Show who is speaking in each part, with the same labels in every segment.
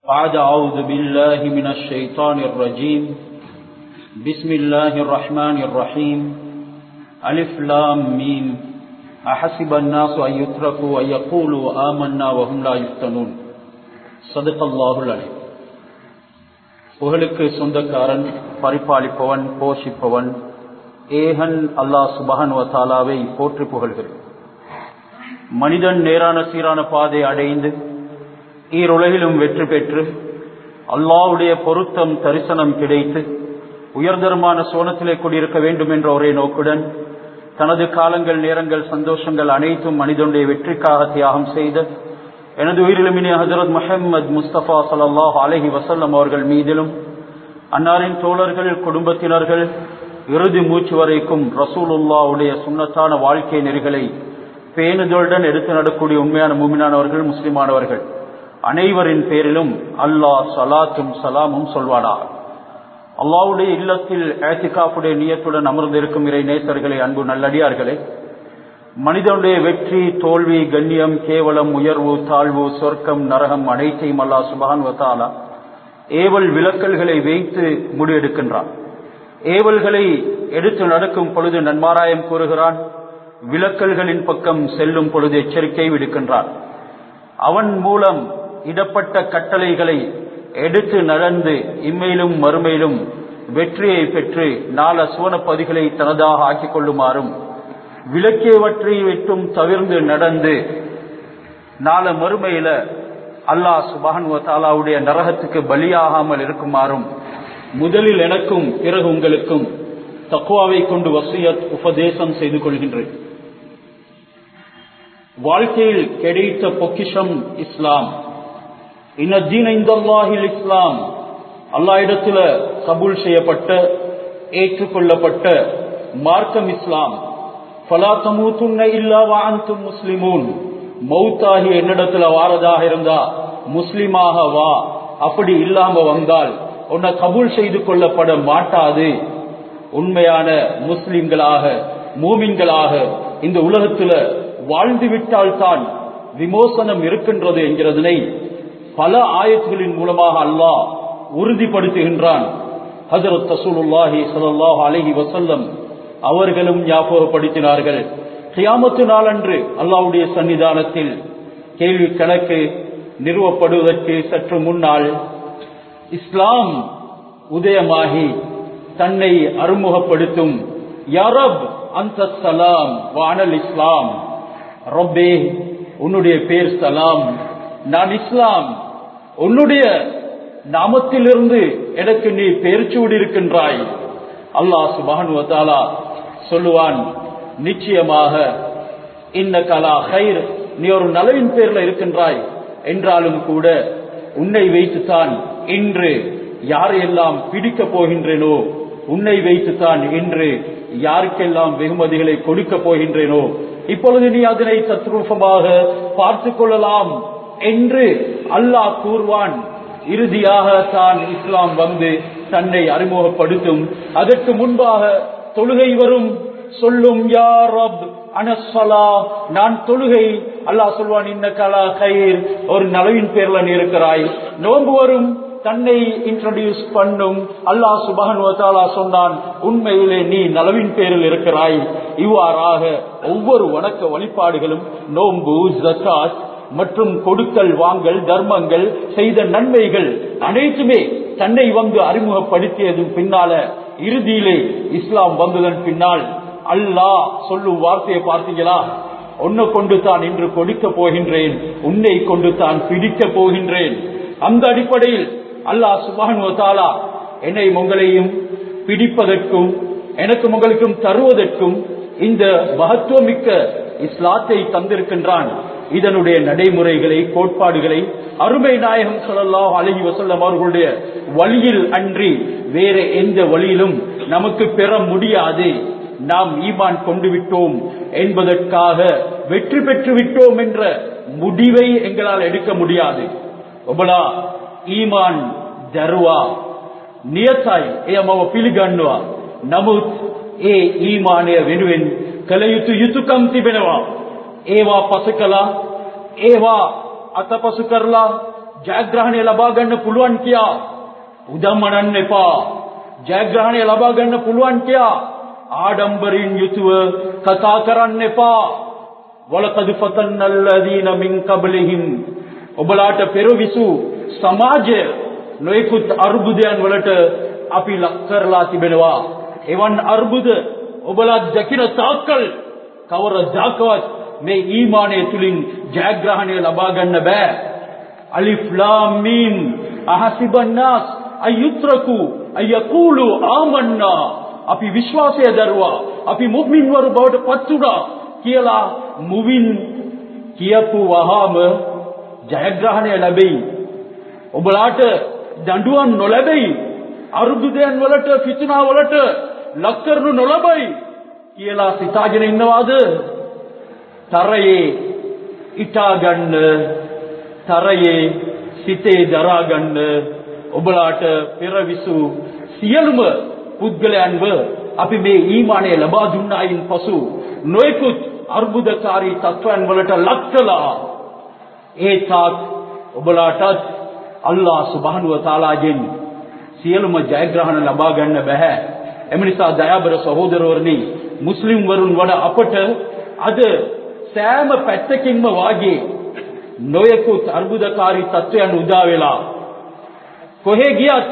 Speaker 1: بعد أعوذ بالله من الشيطان الرجيم بسم الله الرحمن الرحيم ألف لام ميم أحسب الناس أن يتركوا أن يقولوا آمنا وهم لا يفتنون صدق الله العليم. புகழுக்கு சொந்தக்காரன், பரிபாலிப்பவன், போஷிப்பவன் ஏகன் அல்லாஹ் சுப்ஹானஹு வ தஆலாவை போற்றி புகழ்கிறேன். மனிதன் நேரான சீரான பாதை அடைந்து ஈருலகிலும் வெற்றி பெற்று அல்லாஹ்வுடைய பொருத்தம் தரிசனம் கிடைத்து உயர்தரமான சோனத்திலே குடியிருக்க வேண்டும் என்ற ஒரே நோக்குடன் தனது காலங்கள், நேரங்கள், சந்தோஷங்கள் அனைத்தும் மனிதனுடைய வெற்றிக்காக தியாகம் செய்த எனது உயிரிலுமினிய ஹஜ்ரத் முஹம்மது முஸ்தபா ஸல்லல்லாஹு அலைஹி வஸல்லம் அவர்கள் மீதிலும் அன்னாரின் தோழர்கள், குடும்பத்தினர்கள் இறுதி மூச்சு வரைக்கும் ரசூலுல்லாஹ்வுடைய சுன்னத்தான வாழ்க்கை நெறிகளை பேணுதலுடன் எடுத்து நடக்கூடிய உண்மையான மூமினானவர்கள், முஸ்லிமானவர்கள் அனைவரின் பேரிலும் அல்லாஹ் ஸலாத்தும் சலாமும் சொல்வானாக. அல்லாஹ்வுடைய இல்லத்தில் இஅ்திகாஃபுடைய நியத்துடன் அமர்ந்திருக்கும் இறை நேசர்களே, அன்பு நல்லடியார்களே, மனிதனுடைய வெற்றி, தோல்வி, கண்ணியம், கேவலம், உயர்வு, தாழ்வு, சொர்க்கம், நரகம் அனைத்தையும் அல்லாஹ் சுப்ஹானஹு வ தஆலா ஏவல் விலக்கல்களை வைத்து முடிவெடுக்கின்றான். ஏவல்களை எடுத்து நடக்கும் பொழுது நன்மாராயம் கூறுகிறான், விலக்கல்களின் பக்கம் செல்லும் பொழுது எச்சரிக்கை விடுக்கின்றான். அவன் மூலம் இடப்பட்ட கட்டளைகளை எடுத்து நடந்து இம்மையிலும் மறுமையிலும் வெற்றியை பெற்று நாள சுவனப்பதிகளை தனதாக ஆக்கிக் கொள்ளுமாறும், விலக்கியவற்றை விட்டும் தவிர்ந்து நடந்து நாள மறுமையில அல்லாஹ் சுப்ஹானஹு வ தஆலாவுடைய நரகத்துக்கு பலியாகாமல் இருக்குமாறும் முதலில் எனக்கும் பிறகு உங்களுக்கும் தக்வாவை கொண்டு வசியத் உபதேசம் செய்து கொள்கின்றேன். வாழ்க்கையில் கிடைத்த பொக்கிஷம் இஸ்லாம். இன்ன தீன இன்தல்லாஹில் இஸ்லாம், அல்லாஹ்விடத்தில் கபூல் செய்யப்பட்ட, ஏற்றுக்கொள்ளப்பட்ட மார்க்கம் இஸ்லாம். ஃபலா தமூதுன்ன இல்லா வ அன்தும் முஸ்லிமூன், மௌத்தாகி என்னிடத்துல வாரதாக இருந்தா முஸ்லிமாக வா, அப்படி இல்லாம வந்தால் உன்னை கபூல் செய்து கொள்ளப்பட மாட்டாது. உண்மையான முஸ்லிம்களாக, மூமின்களாக இந்த உலகத்துல வாழ்ந்துவிட்டால் தான் விமோசனம் இருக்கின்றது என்கிறதனை பல ஆயத்துகளின் மூலமாக அல்லாஹ் உறுதிப்படுத்துகின்றான். ஹஜ்ரத் ரசூலுல்லாஹி ஸல்லல்லாஹு அலைஹி வஸல்லம் அவர்களும் ஞாபகப்படுத்தினார்கள். கியாமத்து நாளன்று அல்லாஹ்வுடைய சன்னிதானத்தில் கேள்வி கணக்கு நிறுவப்படுவதற்கு சற்று முன்னால் இஸ்லாம் உதயமாகி தன்னை அறிமுகப்படுத்தும். யா ரப் அன்த ஸலாம் வ அனல் இஸ்லாம், ரப்பே உன்னுடைய பேர் சலாம், நான் இஸ்லாம், உன்னுடைய நாமத்திலிருந்து எனக்கு நீ பெயர் சூடியிருக்கின்றாய். அல்லாஹ் சுப்ஹானஹு வ தஆலா சொல்லுவான், நிச்சயமாக இன்னக லா கைர், நீ ஒரு நலவின் பேர்ல இருக்கின்றாய். என்றாலும் கூட உன்னை வைத்துத்தான் இன்று யாரையெல்லாம் பிடிக்கப் போகின்றேனோ, உன்னை வைத்துத்தான் இன்று யாருக்கெல்லாம் வெகுமதிகளை கொடுக்க போகின்றேனோ, இப்பொழுது நீ அதனை தத்ரூபமாக பார்த்து கொள்ளலாம் என்று அல்லாஹ் கூறுவான். இறுதியாக தான் இஸ்லாம் வந்து தன்னை அறிமுகப்படுத்தும். அதற்கு முன்பாக தொழுகை வரும், சொல்லும் யா ரப் அனஸ்ஸலா, நான் தொழுகை. அல்லாஹ் சொல்வான், இன்னக லா கைர், ஒரு நலவின் பேர்ல நீ இருக்கிறாய். நோன்பு வரும், தன்னை இன்ட்ரோடியூஸ் பண்ணும். அல்லாஹ் சுப்ஹானஹு வ தஆலா சொன்னான், உண்மையிலே நீ நலவின் பேரில் இருக்கிறாய். இவ்வாறாக ஒவ்வொரு வணக்க வழிபாடுகளும், நோன்பு, ஜகாத் மற்றும் கொடுக்கல் வாங்கல், தர்மங்கள், செய்த நன்மைகள் அனைத்துமே தன்னை வந்து அறிமுகப்படுத்தியது பின்னால இறுதியிலே இஸ்லாம் வந்ததன் பின்னால் அல்லாஹ் சொல்லும் வார்த்தையை பார்த்தீங்களா, உன்னை கொண்டு தான் இன்று கொடுக்க போகின்றேன், உன்னை கொண்டு தான் பிடிக்க போகின்றேன். அந்த அடிப்படையில் அல்லாஹ் சுப்ஹானஹு வ தஆலா என்னை உங்களையும் பிடிப்பதற்கும் எனக்கும் உங்களுக்கும் தருவதற்கும் இந்த மகத்துவமிக்க இஸ்லாத்தை தந்திருக்கின்றான். இதனுடைய நடைமுறைகளை, கோட்பாடுகளை அருமை நாயகம் ஸல்லல்லாஹு அலைஹி வஸல்லம் அவர்களுடைய வழியில் அன்றி வேற எந்த வழியிலும் நமக்கு பெற முடியாது. நாம் ஈமான் கொண்டு விட்டோம் என்பதற்காக வெற்றி பெற்று விட்டோம் என்ற முடிவை எங்களால் எடுக்க முடியாது. ஒபலா ஈமான் தருவா நியத்தாய் ஏமவ පිළිගන්නවා. නමුත් ඒ ඊමානය වෙනුවෙන් කල යුතු යුතුයකම් තිබෙනවා. ඒවා පසකලා, ඒවා අතපසු කරලා ජයග්‍රහණය ලබා ගන්න පුළුවන් කියා උදම්මනන්න එපා. ජයග්‍රහණය ලබා ගන්න පුළුවන් කියා ආඩම්බරින් යුතුව කතා කරන්න එපා. වලකද් ෆතන්නල් ලදීන මින් ක්බලිහිම්, ඔබලාට පෙරවිසු සමාජය නොයෙකුත් අර්බුදයන් වලට අපි ලක් කරලා තිබෙනවා. එවන් අර්බුද ඔබලා දකින තාක්කල් කවරදාකවත් මේ ඊමානය තුලින් ජයග්‍රහණය ලබා ගන්න බෑ. අලිෆ් ලාම් මීම් අහසිබන් නාස් අයුත්‍රකු අයකූලු ආමන්නා, අපි විශ්වාසය දරුවා, අපි මුමින් වරු බවට පත් වුණා කියලා මුවින් කියපු වහාම ජයග්‍රහණය ලැබෙයි. ඔබලාට දඬුවම් නොලැබෙයි, අරුබුදයන් වලට ෆිත්නා වලට ලක් කරනු නොලබයි කියලා සිතාගෙන ඉන්නවාද? තරයේ ඉටා ගන්න, තරයේ සිතේ දරා ගන්න ඔබලාට පෙරවිසු සියලුම පුද්ගලයන්ව අපි මේ ඊමානය ලබා දුන්නායින් පසු නොයෙකුත් අර්බුදකාරී තත්වයන් වලට ලක් කළා. ඒ තාක් ඔබලාටත් අල්ලාහ් සුබ්හානහු වතාලාගෙන් සියලුම ජයග්‍රහණ ලබා ගන්න බෑ. එම නිසා දයාබර සහෝදරවරුනි, මුස්ලිම් වරුන් වඩා අපට අද සෑම පැත්තකින්ම වාගේ නොයෙකුත් අර්බුදකාරී තත්වයන් උදා වෙලා කොහේ ගියත්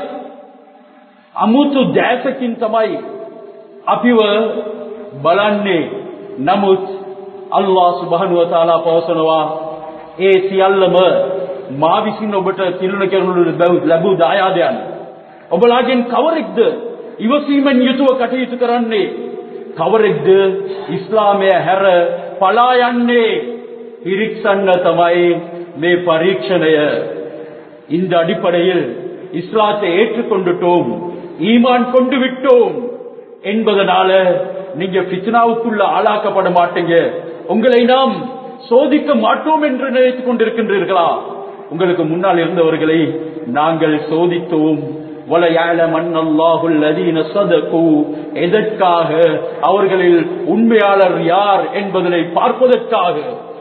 Speaker 1: අමුතු දැසකින් තමයි අපිව බලන්නේ. නමුත් අල්ලාහ් සුබ්හානහු වතාලා පවසනවා ඒ සියල්ලම මා විසින් ඔබට තිරුණ කරනු ලැබූ දායාදයන්. ඔබලාගෙන් කවරෙක්ද ඉවසීමෙන් යුතුව කටයුතු කරන්නේ? කවරෙක්ද ඉස්ලාමය හැර පලා යන්නේ? පිරික්සන්න තමයි මේ பரீட்சணைය. இந்த அடிப்படையில் இஸ்லாத்தை ஏற்றுக்கொண்டுட்டோம், ஈமான் கொண்டு விட்டோம் என்பதனால நீங்க ஃபித்னாவுக்குள்ள ஆளாக்கப்பட மாட்டீங்க. உங்களை நாம் சோதிக்க மாட்டோம் என்று நினைத்துக் கொண்டிருக்கின்றீர்களா? உங்களுக்கு முன்னால் இருந்தவர்களை நாங்கள் சோதித்தோம். எதற்காக? அவர்களில் உண்மையாளர் யார் என்பதனை பார்ப்பதற்காக.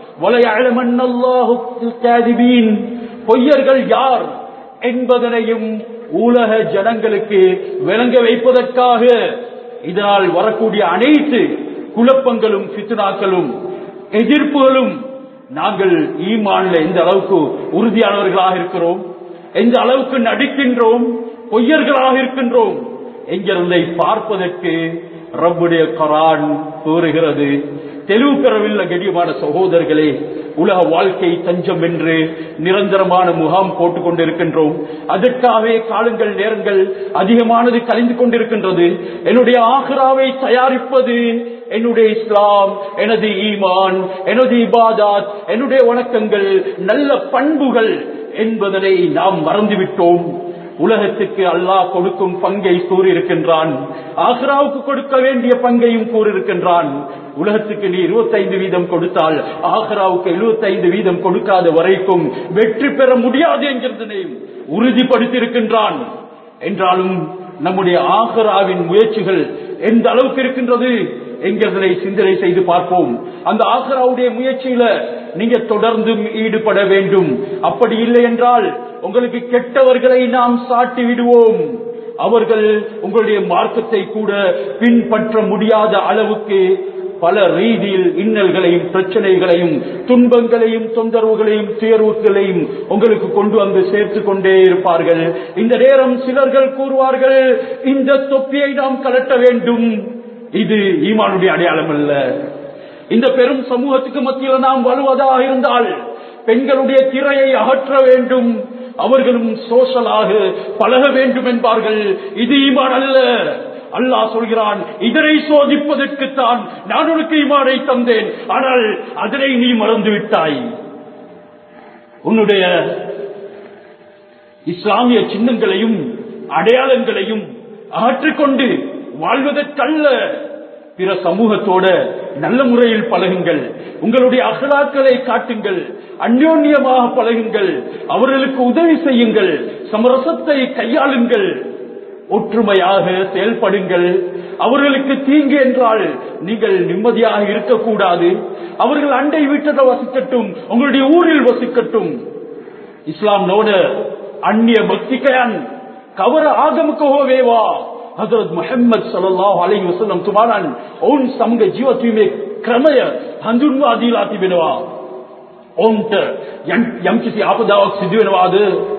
Speaker 1: பொய்யர்கள் யார் என்பதனையும் உலக ஜனங்களுக்கு விளங்க வைப்பதற்காக. இதனால் வரக்கூடிய அனைத்து குழப்பங்களும் ஃபித்னாக்களும் எதிர்ப்புகளும் நாங்கள் ஈமான்ல எந்த அளவுக்கு உறுதியானவர்களாக இருக்கிறோம், எந்த அளவுக்கு நடிக்கின்றோம், பொய்யர்களாக இருக்கின்றோம் என்கிறதை பார்ப்பதற்கு ரப்புடைய குர்ஆன் கூறுகிறது. தெளிவு பெறவில்லை கண்ணியமான சகோதரர்களே. உலக வாழ்க்கை தஞ்சம் என்று நிரந்தரமான முகாம் போட்டுக் கொண்டிருக்கின்றோம். அதற்காகவே காலங்கள் நேரங்கள் அதிகமானது கழிந்து கொண்டிருக்கின்றது. என்னுடைய ஆகிராவை தயாரிப்பது என்னுடைய இஸ்லாம், எனது ஈமான், எனது இபாதத், என்னுடைய வணக்கங்கள், நல்ல பண்புகள் என்பதனை நாம் மறந்துவிட்டோம். உலகத்துக்கு அல்லாஹ் கொடுக்கும் பங்கை கூறியிருக்கின்றான், ஆகிராவுக்கு கொடுக்க வேண்டிய பங்கையும் கூறியிருக்கின்றான். உலகத்துக்கு நீ 25% கொடுத்தால் ஆகிராவுக்கு 75% கொடுக்காத வரைக்கும் வெற்றி பெற முடியாது என்கிறதனை உறுதிப்படுத்தியிருக்கின்றான். என்றாலும் நம்முடைய ஆகிராவின் முயற்சிகள் எந்த அளவுக்கு இருக்கின்றது என்கிறதனை சிந்தனை செய்து பார்ப்போம். அந்த ஆகிராவுடைய முயற்சியில நீங்க தொடர்ந்து ஈடுபட வேண்டும். அப்படி இல்லை என்றால் உங்களுக்கு கெட்டவர்களை நாம் சாட்டி விடுவோம். அவர்கள் உங்களுடைய மார்க்கத்தை கூட பின்பற்ற முடியாத அளவுக்கு பல ரீதியில் இன்னல்களையும் பிரச்சனைகளையும் துன்பங்களையும் தொந்தரவுகளையும் தேர்வுகளையும் உங்களுக்கு கொண்டு வந்து சேர்த்து கொண்டே இருப்பார்கள். இந்த நேரம் சிலர்கள் கூறுவார்கள், இந்த தொப்பியை நாம் கலட்ட வேண்டும். இது ஈமானுடைய அடையாளம் அல்ல. இந்த பெரும் சமூகத்துக்கு மத்தியில் நாம் வருவதாக இருந்தால் பெண்களுடைய திரையை அகற்ற வேண்டும், அவர்களும் சோஷலாக பழக வேண்டும் என்பார்கள். இது ஈமான் அல்ல. அல்லாஹ் சொல்கிறான், இதனை சோதிப்பதற்குத்தான் நான் உனக்கு ஈமானை தந்தேன், ஆனால் அதனை நீ மறந்து விட்டாய். உன்னுடைய இஸ்லாமிய சின்னங்களையும் அடையாளங்களையும் அகற்றிக்கொண்டு வாழ்வதற்கல்ல, பிற சமூகத்தோட நல்ல முறையில் பழகுங்கள், உங்களுடைய அகலாக்களை காட்டுங்கள், அந்யோன்யமாக பழகுங்கள், அவர்களுக்கு உதவி செய்யுங்கள், சமரசத்தை கையாளுங்கள், ஒற்றுமையாக செயல்படுங்கள். அவர்களுக்கு தீங்கு என்றால் நீங்கள் நிம்மதியாக இருக்கக்கூடாது. அவர்கள் அண்டை வீட்டில் வசிக்கட்டும், உங்களுடைய ஊரில் வசிக்கட்டும், ඉස්ලාම් නොවන අන්‍ය භක්තිකයන් කවර ආගමක හෝ වේවා හදරත් මුහම්මද් සල්ලල්ලාහු අලයිහි වසල්ලම් තුමාණන් ඔවුන් සමග ජීවත් වීමේ ක්‍රමය හඳුන්වා දීලා තිබෙනවා. ඔවුන්ට යම්කිසි ආපදාවක් සිදු වෙනවාද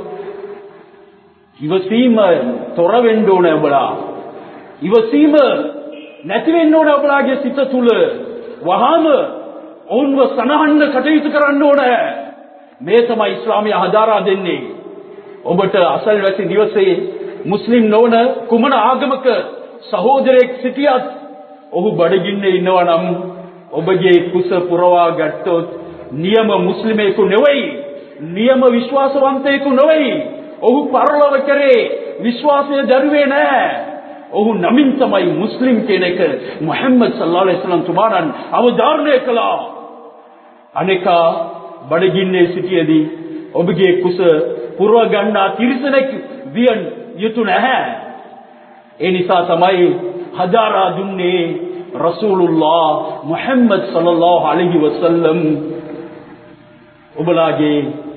Speaker 1: ඉවසීම තොර වෙන්න ඕන ඔබලා. ඉවසීම නැති වෙන්න ඕන ඔබලාගේ සිත තුල. වහාම ඔවුන්ව සනහන්න කටයුතු කරන්න ඕන. මේ තමයි ඉස්ලාමය හදාරා දෙන්නේ. ඔබට අසල්වැසි දිවසේ මුස්ලිම් නොවන කුමන ආගමක සහෝදරයෙක් සිටියත් ඔහු බඩගින්නේ ඉන්නවා නම් ඔබගේ කුස පුරවා ගත්තොත් නියම මුස්ලිමයෙකු නෙවෙයි, නියම විශ්වාසවන්තයෙකු නෙවෙයි. ඔහු පරලොව කරේ විශ්වාසය දරුවේ නැහැ. ඔහු නමින් තමයි මුස්ලිම් කියන එක මුහම්මද් සල්ලල්ලාහු අලයිහි වසල්ලම් තුමාණන් අවධාරණය කළා. අනේකා බඩගින්නේ සිටියේදී ඔබගේ කුස පුරව ගන්නා තිරිසනෙක් විය යුතු නැහැ. ඒ නිසා තමයි හදාරා දුන්නේ රසූලුල්ලාහ මුහම්මද් සල්ලල්ලාහු අලයිහි වසල්ලම්. ඔබලාගේ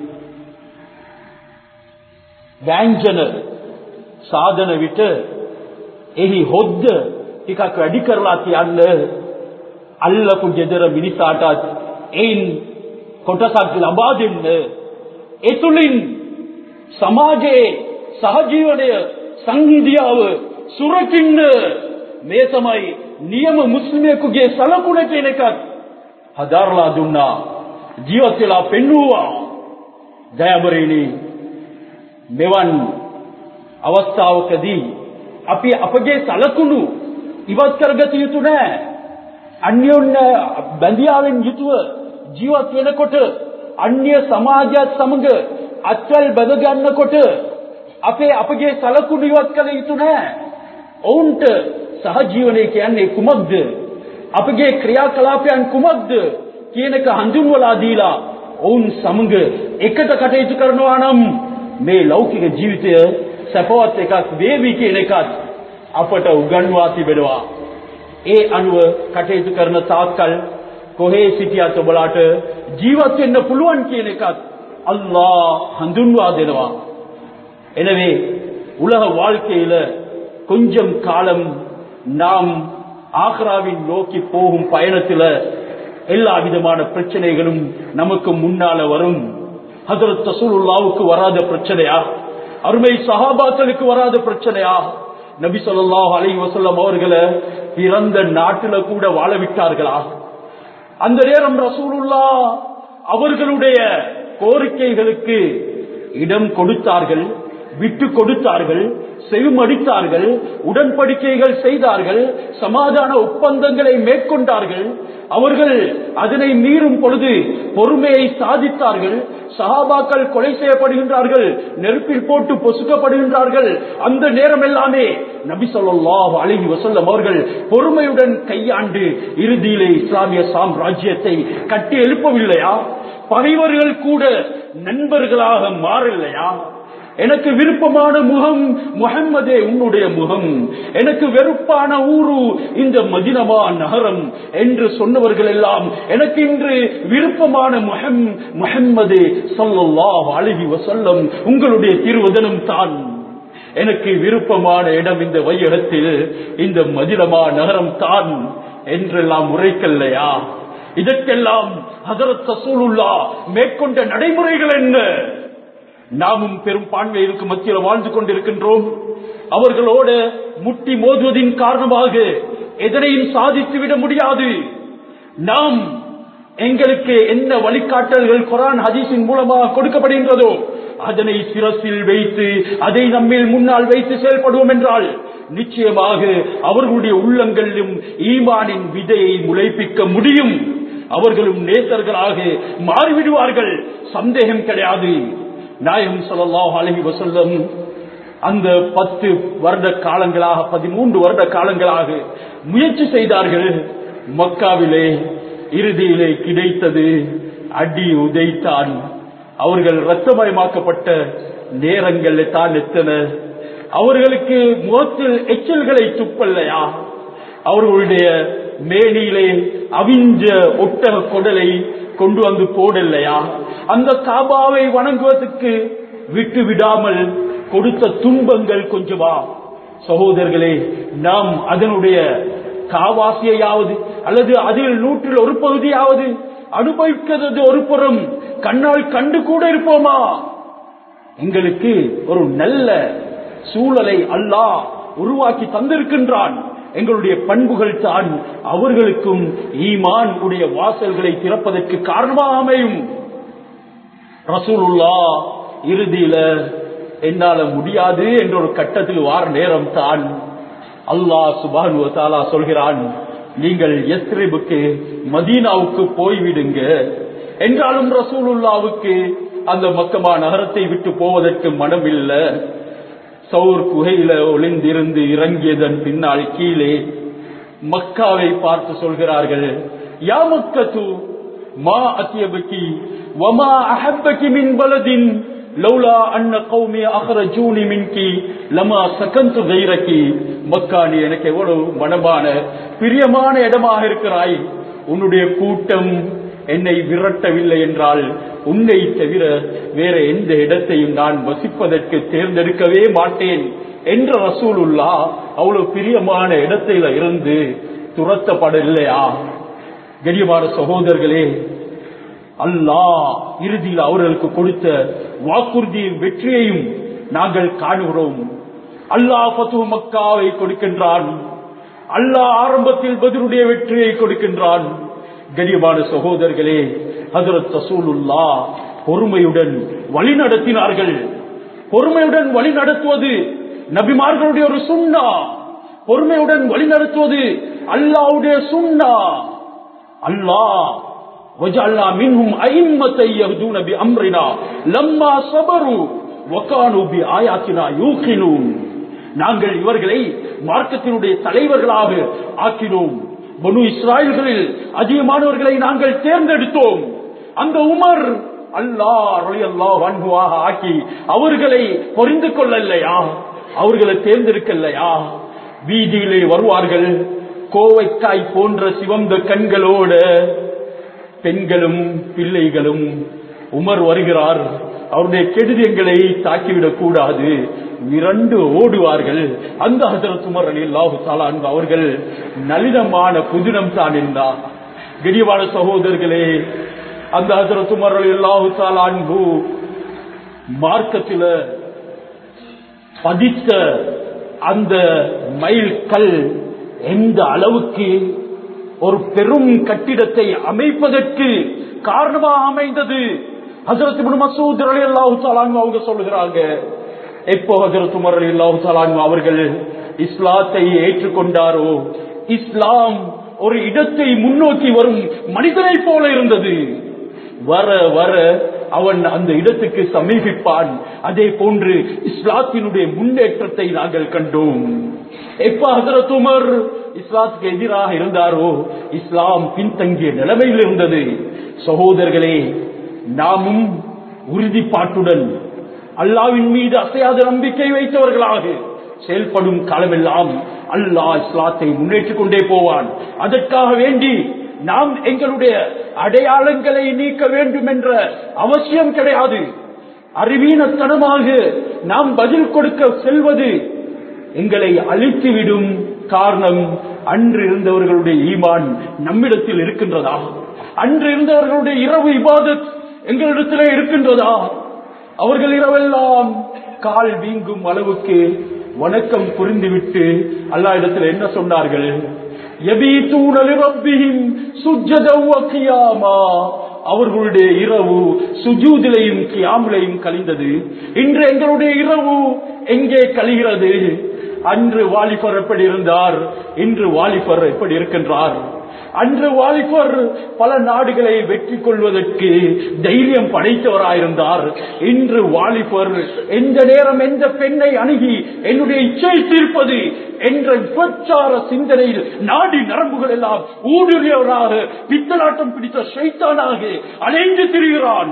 Speaker 1: ව්‍යංජන සාධන විට එහි හොද්ද ටිකක් වැඩි කරලා තියන්න. අල්ලපු ගෙදර මිනිසාටත් එයින් කොටසක් ලබා දෙන්න. ඒ තුලින් සමාජයේ සහජීවනය සංහිඳියාව සුරකින්න. මේ තමයි නියම මුස්ලිමයෙකුගේ සලකුණ කියන එකත් හදාරලා දුන්නා, ජීවත් වෙලා පෙන්වුවා. දයාබරේනි, මෙවන් අවස්ථාවකදී අපි අපගේ සලකුණු ඉවත් කරගත යුතු නැහැ. අන්‍යෝන්‍ය බැඳියාවෙන් යුතුව ජීවත් වෙනකොට අන්‍ය සමාජයත් සමග අත්වල බැඳ ගන්නකොට අපගේ සලකුණු ඉවත් කළ යුතු නැහැ. ඔවුන්ට සහජීවනය කියන්නේ කුමක්ද, අපගේ ක්‍රියාකලාපයන් කුමක්ද කියන එක හඳුන්වලා දීලා ඔවුන් සමග එකට කටයුතු කරනවා නම් මේ ලෞකික ජීවිතය සපවත් එකක් වේවි කියන එකත් අපට උගන්වා තිබෙනවා. ඒ අනුව කටයුතු කරන තාක්කල් කොහේ සිටියත් ඔබලාට ජීවත් වෙන්න පුළුවන් කියන එකත් அல்லாஹ் හඳුන්වා දෙනවා. எனவே உலக வாழ்க்கையில கொஞ்சம் காலம் நாம் ஆக்ராவின் நோக்கி போகும் பயணத்தில் எல்லா விதமான பிரச்சனைகளும் நமக்கு முன்னால வரும். ஹஜ்ரத் ரசூலுல்லாஹ்வுக்கு வராத பிரச்சனையா? அருமை சஹாபாக்களுக்கு வராத பிரச்சனையா? நபி ஸல்லல்லாஹு அலைஹி வஸல்லம் அவர்களை பிறந்த நாட்டில கூட வாழ விட்டார்களா? அந்த நேரம் ரசூலுல்லாஹ் அவர்களுடைய கோரிக்கைகளுக்கு இடம் கொடுத்தார்கள், விட்டு கொடுத்தார்கள், செவிமடித்தார்கள், உடன்படிக்கைகள் செய்தார்கள், சமாதான ஒப்பந்தங்களை மேற்கொண்டார்கள். அவர்கள் அதனை மீறும் பொழுது பொறுமையை சாதித்தார்கள். சஹாபாக்கள் கொலை செய்யப்படுகின்றார்கள், நெருப்பில் போட்டு பொசுக்கப்படுகின்றார்கள். அந்த நேரம் எல்லாமே நபி ஸல்லல்லாஹு அலைஹி வஸல்லம் அவர்கள் பொறுமையுடன் கையாண்டு இறுதியிலே இஸ்லாமிய சாம்ராஜ்யத்தை கட்டி எழுப்பவில்லையா? பகைவர்கள் கூட நண்பர்களாக மாறலையா? எனக்கு விருப்பமான முகம் முஹம்மதே உன்னுடைய முகம், எனக்கு வெறுப்பான ஊரு இந்த மதீனா நகரம் என்று சொன்னவர்கள் எல்லாம் எனக்கு இன்று விருப்பமான முஹம்மதே ஸல்லல்லாஹு அலைஹி வஸல்லம் உங்களுடைய திருவதனம் தான். எனக்கு விருப்பமான இடம் இந்த வையகத்தில் இந்த மதீனா நகரம் தான் என்றெல்லாம் உரைக்கல்லையா? இதற்கெல்லாம் ஹஜ்ரத் ரசூலுல்லாஹ் மேற்கொண்ட நடைமுறைகள் என்ன? நாமும் பெரும் பான்மையிற்கு மத்தியில் வாழ்ந்து கொண்டிருக்கின்றோம். அவர்களோடு முட்டி மோதுவதின் காரணமாக எதனையும் சாதித்து விட முடியாது. நாம் எங்களுக்கு என்ன வழிகாட்டல்கள் குர்ஆன் ஹதீஸின் மூலமாக கொடுக்கப்படுகின்றதோ அதனை சிரசில் வைத்து அதை நம்மில் முன்னால் வைத்து செயல்படுவோம் என்றால் நிச்சயமாக அவர்களுடைய உள்ளங்களிலும் ஈமானின் விதையை முளைப்பிக்க முடியும். அவர்களும் நேசர்களாக மாறிவிடுவார்கள், சந்தேகம் கிடையாது. நாயகம் ஸல்லல்லாஹு அலைஹி வஸல்லம் அந்த 10 வருட காலங்களாக 13 வருட காலங்களாக முயற்சி செய்தார்கள். மக்காவிலே இறுதியிலே கிடைத்தது அடி உதைத்தான். அவர்கள் இரத்தமயமாக்கப்பட்ட நேரங்கள் தான் எத்தனை? அவர்களுக்கு முகத்தில் எச்சல்களை துப்பல்லையா? அவர்களுடைய மேனியிலே அவிஞ்ச ஒட்டக குடலை கொண்டு வந்து போடலையா? அந்த காபாவை வணங்குவதற்கு விட்டு விடாமல் கொடுத்த துன்பங்கள் கொஞ்சமா? சகோதரர்களே, நாம் அதனுடைய காவாசியாவது அல்லது அதில் 100 பகுதியாவது அனுபவிக்கிறது ஒரு புறம், கண்ணால் கண்டு கூட இருப்போமா? எங்களுக்கு ஒரு நல்ல சூழலை அல்லாஹ் உருவாக்கி தந்திருக்கின்றான். எங்களுடைய பண்புகள் தான் அவர்களுக்கும் ஈமான் உடைய வாசல்களை திறப்பதற்கு காரணமாக அமையும். ரசூலுல்லாஹ் இறுதியில என்னால முடியாது என்ற ஒரு கட்டத்துக்கு வார நேரம் தான் அல்லாஹ் சுப்ஹானஹு வ தஆலா சொல்கிறான், நீங்கள் யஸ்ரிபுக்கு மதீனாவுக்கு போய்விடுங்க என்றாலும் ரசூலுல்லாவுக்கு அந்த மக்கமா நகரத்தை விட்டு போவதற்கு மனம் இல்லை. சௌர் குகையில ஒளிந்திருந்து இறங்கியதன் பின்னால் கீழே மக்காவை பார்த்து சொல்கிறார்கள், யா மக்கத்து மா அத்யபகி வமா அஹப்பகி மின் பலதின் லௌலா அன்ன கௌமி அஹ்ரஜூனி மின்கி லமா சகந்து கைரகி. மக்கா, நீ எனக்கு எவ்வளவு மனமான பிரியமான இடமாக இருக்கிறாய். உன்னுடைய கூட்டம் என்னை விரட்டவில்லை என்றால் உன்னை தவிர வேற எந்த இடத்தையும் நான் வசிப்பதற்கு தேர்ந்தெடுக்கவே மாட்டேன் என்ற ரசூலுல்லாஹ் அவ்வளவு பிரியமான இடத்தில இருந்து துரத்தப்படவில்லையா? கண்ணியமான சகோதரர்களே, அல்லாஹ் இறுதியில் அவர்களுக்கு கொடுத்த வாக்குறுதியும் வெற்றியையும் நாங்கள் காணுகிறோம். அல்லாஹ் ஃபத்ஹு மக்காவை கொடுக்கின்றான். அல்லாஹ் ஆரம்பத்தில் பத்ருடைய வெற்றியை கொடுக்கின்றான். கண்ணியமான சகோதரர்களே, ஹஜ்ரத் ரசூலுல்லாஹ் பொறுமையுடன் வழி நடத்தினார்கள். பொறுமையுடன் வழி நடத்துவது நபிமார்களுடைய ஒரு சுன்னா. பொறுமையுடன் வழி நடத்துவது அல்லாஹ்வுடைய சுன்னா. அல்லாஹ் வஜஅல்னா மின்ஹும் அஇம்மத்தை யஹ்தூன பிஅம்ரினா லம்மா ஸபரு வகானூ பிஆயாத்தினா யூகினூன். நாங்கள் இவர்களை மார்க்கத்தினுடைய தலைவர்களாக ஆக்கினோம். பனு இஸ்ராயல்களில் அதிகமானவர்களை நாங்கள் தேர்ந்தெடுத்தோம். அந்த உமர் அல்லாஹ் ரலியல்லாஹு அன்ஹுவாக ஆக்கி அவர்களை பொரிந்து கொள்ளலையா? அவர்களை தேர்ந்தெடுக்கலையா? வீதியிலே வருவார்கள், கோவைக்காய் போன்ற சிவந்த கண்களோடு பெண்களும் பிள்ளைகளும். உமர் வருகிறார், அவருடைய கெடுதியங்களை தாக்கிவிடக் கூடாது, விரண்டு ஓடுவார்கள். அந்த ஹஜ்ரத் உமர் ரலியல்லாஹு தஆலா அன்ஹு அவர்கள் நளினமான புதினம் தான் இருந்தார். கண்ணியமான சகோதரர்களே, அந்த ஹஜ்ரத் உமர் ரலியல்லாஹு தஆலா அன்ஹு மார்க்கத்தில் பதித்த அந்த மைல் கல் எந்த அளவுக்கு ஒரு பெரும் கட்டிடத்தை அமைப்பதற்கு காரணமாக அமைந்தது. ஹஜ்ரத் இப்னு மஸ்ஊத் ரலியல்லாஹு தஆலா அன்ஹு அவங்க சொல்கிறாங்க, எப்போ ஹஜ்ரத் உமர் ரலியல்லாஹு தஆலா அன்ஹு அவர்கள் இஸ்லாத்தை ஏற்றுக்கொண்டாரோ, இஸ்லாம் ஒரு இடத்தை முன்னோக்கி வரும் மனிதனை போல இருந்தது. வர வர அவன் அந்த இடத்துக்கு சமீபிப்பான். அதே போன்று இஸ்லாத்தினுடைய முன்னேற்றத்தை நாங்கள் கண்டோம். எப்ப ஹஜ்ரத் உமர் இஸ்லாத்துக்கு எதிராக இருந்தாரோ, இஸ்லாம் பின்தங்கிய நிலைமையில் இருந்தது. சகோதரர்களே, நாமும் உறுதிப்பாட்டுடன் அல்லாஹ்வின் மீது அசையாத நம்பிக்கை வைத்தவர்களாக செயல்படும் காலமெல்லாம் அல்லாஹ் இஸ்லாத்தை முன்னேற்றிக் கொண்டே போவான். அதற்காக வேண்டி நாம் எங்களுடைய அடையாளங்களை நீக்க வேண்டும் என்ற அவசியம் கிடையாது. அறிவீனத்தனமாக நாம் பதில் கொடுக்க செல்வது எங்களை அழித்துவிடும். காரணம், அன்று இருந்தவர்களுடைய ஈமான் நம்மிடத்தில் இருக்கின்றதா? அன்று இருந்தவர்களுடைய இரவு இபாதத் எங்களிடத்திலே இருக்கின்றதா? அவர்கள் இரவெல்லாம் கால் வீங்கும் அளவுக்கு வணக்கம் புரிந்துவிட்டு அல்லாஹ் இடத்தில் என்ன சொன்னார்கள்? யபீதூன லிரப்பிஹிம் சுஜ்ஜதன் வ கியாமா. அவர்களுடைய இரவு சுஜூதிலையும் கியாமிலையும் கழிந்தது. இன்று எங்களுடைய இரவு எங்கே கழிகிறது? அன்று வாலிபர் எப்படி இருந்தார், இன்று வாலிபர் எப்படி இருக்கின்றார்? அன்று வாலிபர் பல நாடுகளை வெற்றி கொள்வதற்கு தைரியம் படைத்தவராயிருந்தார். இன்று வாலிபர் எந்த நேரம் எந்த பெண்ணை அணுகி என்னுடைய இச்சை தீர்ப்பது என்ற விபச்சார சிந்தனையில் நாடி நரம்புகள் எல்லாம் ஊடுருவியவராக பித்தலாட்டம் பிடித்த ஷைத்தானாக அலைந்து திரிகிறான்.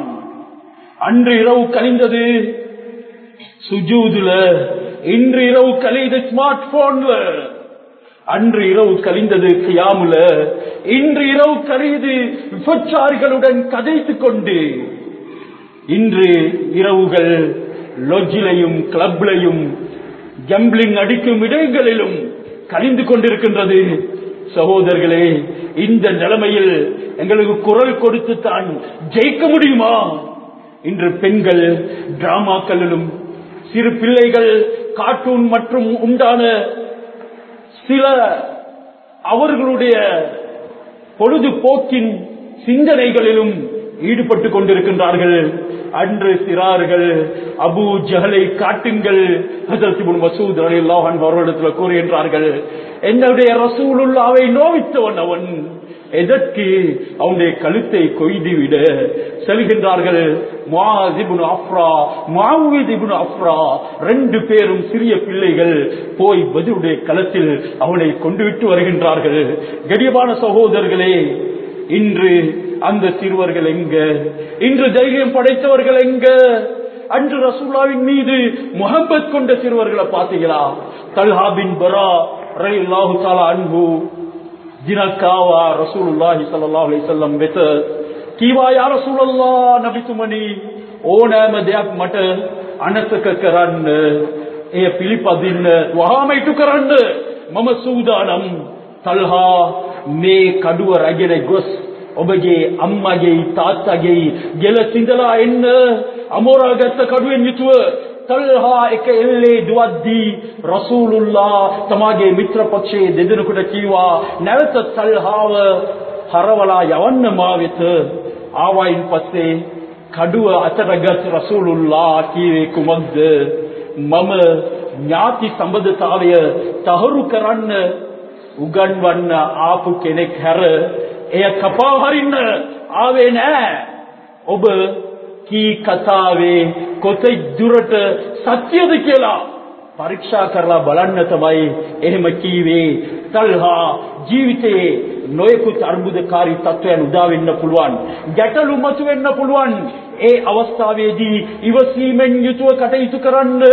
Speaker 1: அன்று இரவு கழிந்தது சுஜூதுல, இன்று இரவு கழிந்த ஸ்மார்ட் போன்ல. அன்று இரவு கழிந்தது கியாமுல, இன்று இரவு கழிது விபச்சாரிகளுடன் கதைத்துக் கொண்டு. இன்று இரவுகள் லொட்ஜிலையும் கிளப்லையும் கம்பிளிங் அடிக்கும் இடங்களிலும் கழிந்து கொண்டிருக்கின்றது. சகோதரர்களே, இந்த நிலைமையில் எங்களுக்கு குரல் கொடுத்து தான் ஜெயிக்க முடியுமா? இன்று பெண்கள் டிராமாக்களிலும், சிறு பிள்ளைகள் கார்ட்டூன் மற்றும் உண்டான சில அவர்களுடைய பொழுதுபோக்கின் சிந்தனைகளிலும் ஈடுபட்டுக் கொண்டிருக்கின்றார்கள். அன்று சிறார்கள் அபூ ஜஹலை காட்டுங்கள், ஹஜ்ரத் இப்னு மஸ்ஊத் ரலியல்லாஹு அன்ஹு அவர்களிடத்தில் கூறுகின்றார்கள், என்னுடைய ரசூலுல்லாஹ்வை நோவித்தவன் அவன், எதற்கு அவனுடைய கழுத்தை கொய்துவிட செல்கின்றார்கள். முஆஸ் இப்னு அஃப்ரா, முஆவித் இப்னு அஃப்ரா, 2 பேரும் சிறிய பிள்ளைகள் போய் பத்ருடைய களத்தில் அவனை கொண்டு விட்டு வருகின்றார்கள். கண்ணியமான சகோதரர்களே, இன்று அந்த சிறுவர்கள் எங்க? இன்று தைரியம் படைத்தவர்கள் எங்க? அன்று ரசூலுல்லாஹ்வின் மீது முஹப்பத் கொண்ட சிறுவர்களை பார்த்தீங்களா? தல்ஹா பின் பரா ரலியல்லாஹு தஆலா அன்ஹு ஜினகாவா ரசூலுல்லாஹி ஸல்லல்லாஹு அலைஹி வஸல்லம் වෙත කීවා යා රසූලල්ලාහ් නබිතුමනි ඕනෑම දෙයක් මට අනතක කරන්න, එය පිළිපදින්න, වහාම ඉටු කරන්න මම සූදානම්. තල්හා මේ කඩුව රැගෙන ගොස් ඔබගේ අම්මගේ තාත්තගේ ගෙල සිඳලා එන්න. අමෝරාගත්ත කඩුවෙන් යුතුව තල්හා එක එල්ලේ දුවද්දී රසූලුල්ලාහ් තමාගේ මිත්‍ර පක්ෂයේ දෙදෙනෙකුට කීවා නැවත තල්හාව හරවලා යවන්න මා වෙත. ආවයින් පස්සේ කඩුව අතටගත් රසූලුල්ලාහ් කීවේ කුමක්ද? මම ඥාති සම්බන්ධතාවය තහවුරු කරන්න උගන්වන්න ආපු කෙනෙක් හැර එය කපා හරින්න ආවේ නෑ. ඔබ කී කතාවේ කොතෙක් දුරට සත්‍යද කියලා පරීක්ෂා කරලා බලන්න තමයි එහෙම කීවේ. තල්හා ජීවිතයේ නොයෙකුත් අර්බුදකාරී තත්වයන් උදා වෙන්න පුළුවන්, ගැටලු මතු වෙන්න පුළුවන්. ඒ අවස්ථාවේදී ඉවසීමෙන් යුතුව කටයුතු කරන්න.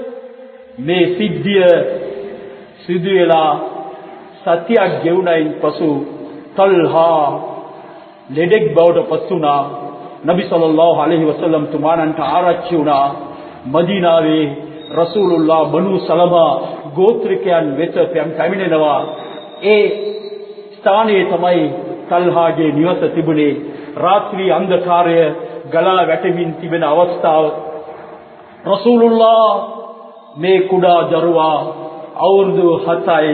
Speaker 1: මේ සිද්ධිය සිදු වෙලා සත්‍යයක් ගෙවුණයින් පසු තල්හා ලෙඩෙක් බවට පත් වුණා. නබි සල්ලල්ලාහු අලයිහි වසල්ලම් තුමාණන්ට ආරච්චි වුණා මදීනාවේ රසූලුල්ලාහ් බනු සලමා ගෝත්‍රිකයන් වෙත පැමිණෙනවා. ඒ ස්ථානයේ තමයි තල්හාගේ නිවස තිබුණේ. රාත්‍රී අන්ධකාරය ගලා වැටෙමින් තිබෙන අවස්ථාව රසූලුල්ලාහ් මේ කුඩා දරුවා අවුරුදු 7යි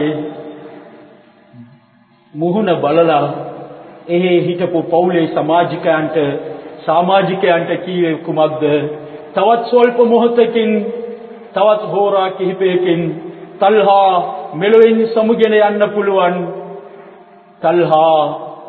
Speaker 1: මුහුණ බලලා එහි හිටපු පවුලේ සමාජිකයන්ට කීවේ කුමක්ද? තවත් ස්වල්ප මොහොතකින්, තවත් හෝරා කිහිපයකින් තල්හා මෙලොවින් සමුගෙන යන්න පුළුවන්. තල්හා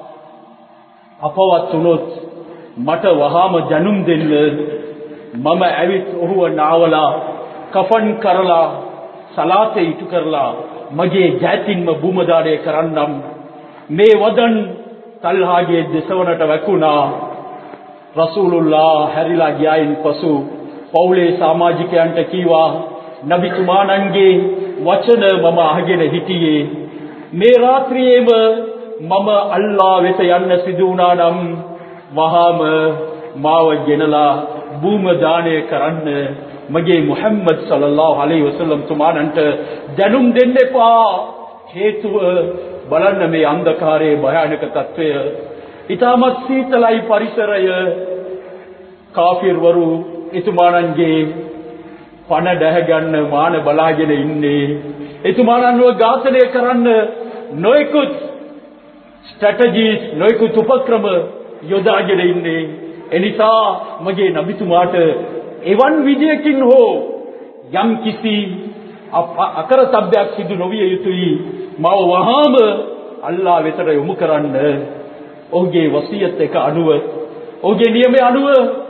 Speaker 1: අපවත් වුණොත් මට වහාම ජනුම් දෙන්න. මම ඇවිත් ඔහුව නාවලා කෆන් කරලා සලාතේ ඉටු කරලා මගේ ජාතින්ම බුමදාඩය කරන්නම්. මේ වදන් තල්හාගේ දෙසවනට වැකුණා. රසූලුල්ලාහ් හැරිලා ගියායින් පසු පවුලේ සමාජිකයන්ට කීවා, නබිතුමාණන්ගේ වචන මම අහගෙන හිටියේ. මේ රාත්‍රියේම මම අල්ලාහ් වෙත යන්න සිදු වුණා නම් වහාම මාව ගෙනලා භූම දානය කරන්න. මගේ මුහම්මද් සල්ලල්ලාහු අලයිහි වසල්ලම් තුමාණන්ට දැනුම් දෙන්න එපා. හේතුව බලන්න මේ අන්ධකාරයේ භයානක තත්වය. ඊටමත් සීතලයි පරිසරය. කාෆිර්වරු එතුමාණන්ගේ පණ දැහැගන්න මාන බලාගෙන ඉන්නේ. එතුමාණන්ව ඝාතනය කරන්න නොයෙකුත් ස්ට්‍රැටජිස්, නොයෙකුත් උපක්‍රම යොදාගෙන ඉන්නේ. එනිසා මගේ නබිතුමාට එවන් විදියකින් හෝ යම් කිසි අකරතබ්බයක් සිදු නොවිය යුතුයි. මාව වහාම අල්ලාහ් වෙතට යොමු කරන්න. ඔහුගේ වසියත් එක අනුව, ඔහුගේ නියමයේ අනුව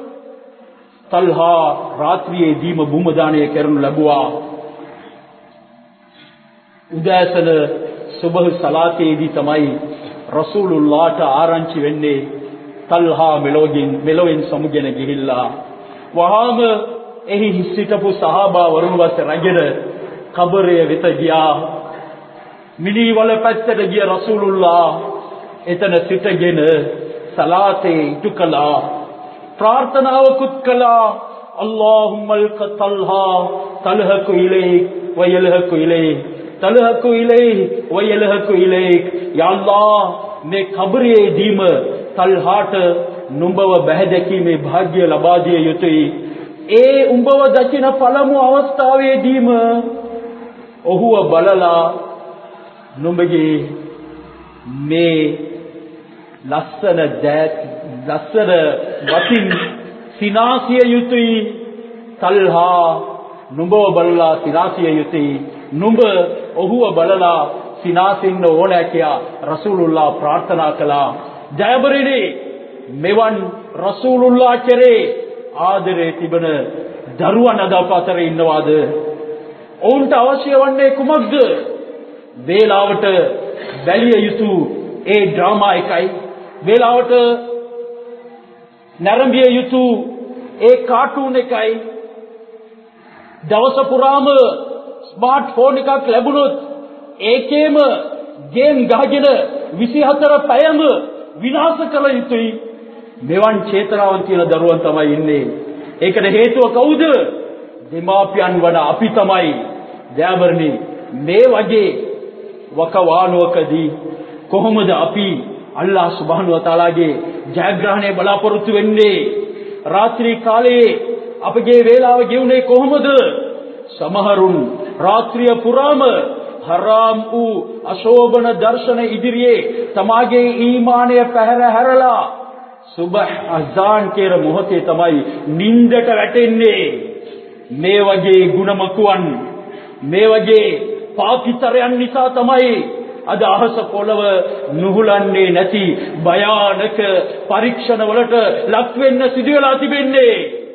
Speaker 1: තල්හා රාත්‍රියේදීම භූමදානය කරනු ලැබුවා. උදෑසන සුබහ සලාතේදී තමයි රසූලුල්ලාහට ආරංචි වෙන්නේ තල්හා මෙලොවෙන් සමුගෙන ගිහිල්ලා. වහාම එහි සිටපු සහාබා වරුන් වහන්සේ රැගෙන කබරය වෙත ගියා. මිනිවල පැත්තට ගිය රසූලුල්ලාහ එතන සිටගෙන සලාතේ ඉටු කළා, ප්‍රාර්ථනාවකුත් කළා. අල්ලාහුම්මල් කතල්හා තල්හකු ඉලයික් වයල්හකු ඉලයික් තල්හකු ඉලයික් වයල්හකු ඉලයික්. යා අල්ලාහ්, මේ කබරයේදීම තල්හාට නුඹව බැහැදැකීමේ භාග්‍ය ලබා දිය යුතුයි. ඒ උඹව දකින පළමු අවස්ථාවේදීම ඔහුව බලලා නුඹගේ මේ ලස්සන වතින් සිනාසිය යුතුයි. තල්හා, නුඹව බලලා සිනාසිය යුතුයි. නුඹ ඔහුව බලලා සිනාසින්න ඕනෑ කියා රසූලුල්ලාහ ප්‍රාර්ථනා කළා. ජයබරිනි, මෙවන් රසූලුල්ලාහ කෙරේ ආදරේ තිබෙන දරුවන් අද අප අතර ඉන්නවාද? ඔවුන්ට අවශ්‍ය වන්නේ කුමක්ද? වේලාවට බැලිය යුතු ඒ ඩ්‍රාමා එකයි, වේලාවට නරඹිය යුතු ඒ කාටූන් එකයි. දවස පුරාම ස්මාර්ට් ෆෝන් එකක් ලැබුණොත් ඒකේම ගේම් ගහගෙන 24 පැයම විනාශ කළ යුතුයි. මෙවන් චේතනාවන් තියෙන දරුවන් තමයි ඉන්නේ. ඒකට හේතුව කවුද? දෙමාපියන් වන අපි තමයි. දයාබරණි, මේ වගේ වකවානුවකදී කොහොමද අපි අල්ලාහ් සුබ්හානහු වතාලාගේ ජයග්‍රහණය බලාපොරොත්තු වෙන්නේ? රාත්‍රී කාලයේ අපගේ වේලාව ගෙවුනේ කොහොමද? සමහරුන් රාත්‍රිය පුරාම හරාම් වූ අශෝභන දර්ශන ඉදිරියේ තමාගේ ඊමානය පැහැර හැරලා සුබහ් අසාන් කියන මොහොතේ තමයි නින්දට වැටෙන්නේ. මේ වගේ ගුණමකුවන්, මේ වගේ පාපිතරයන් නිසා තමයි අද අහස පොළව නුහුලන්නේ නැති භයානක පරීක්ෂණ වලට ලක් වෙන්න සිදු වෙලා තිබෙන්නේ.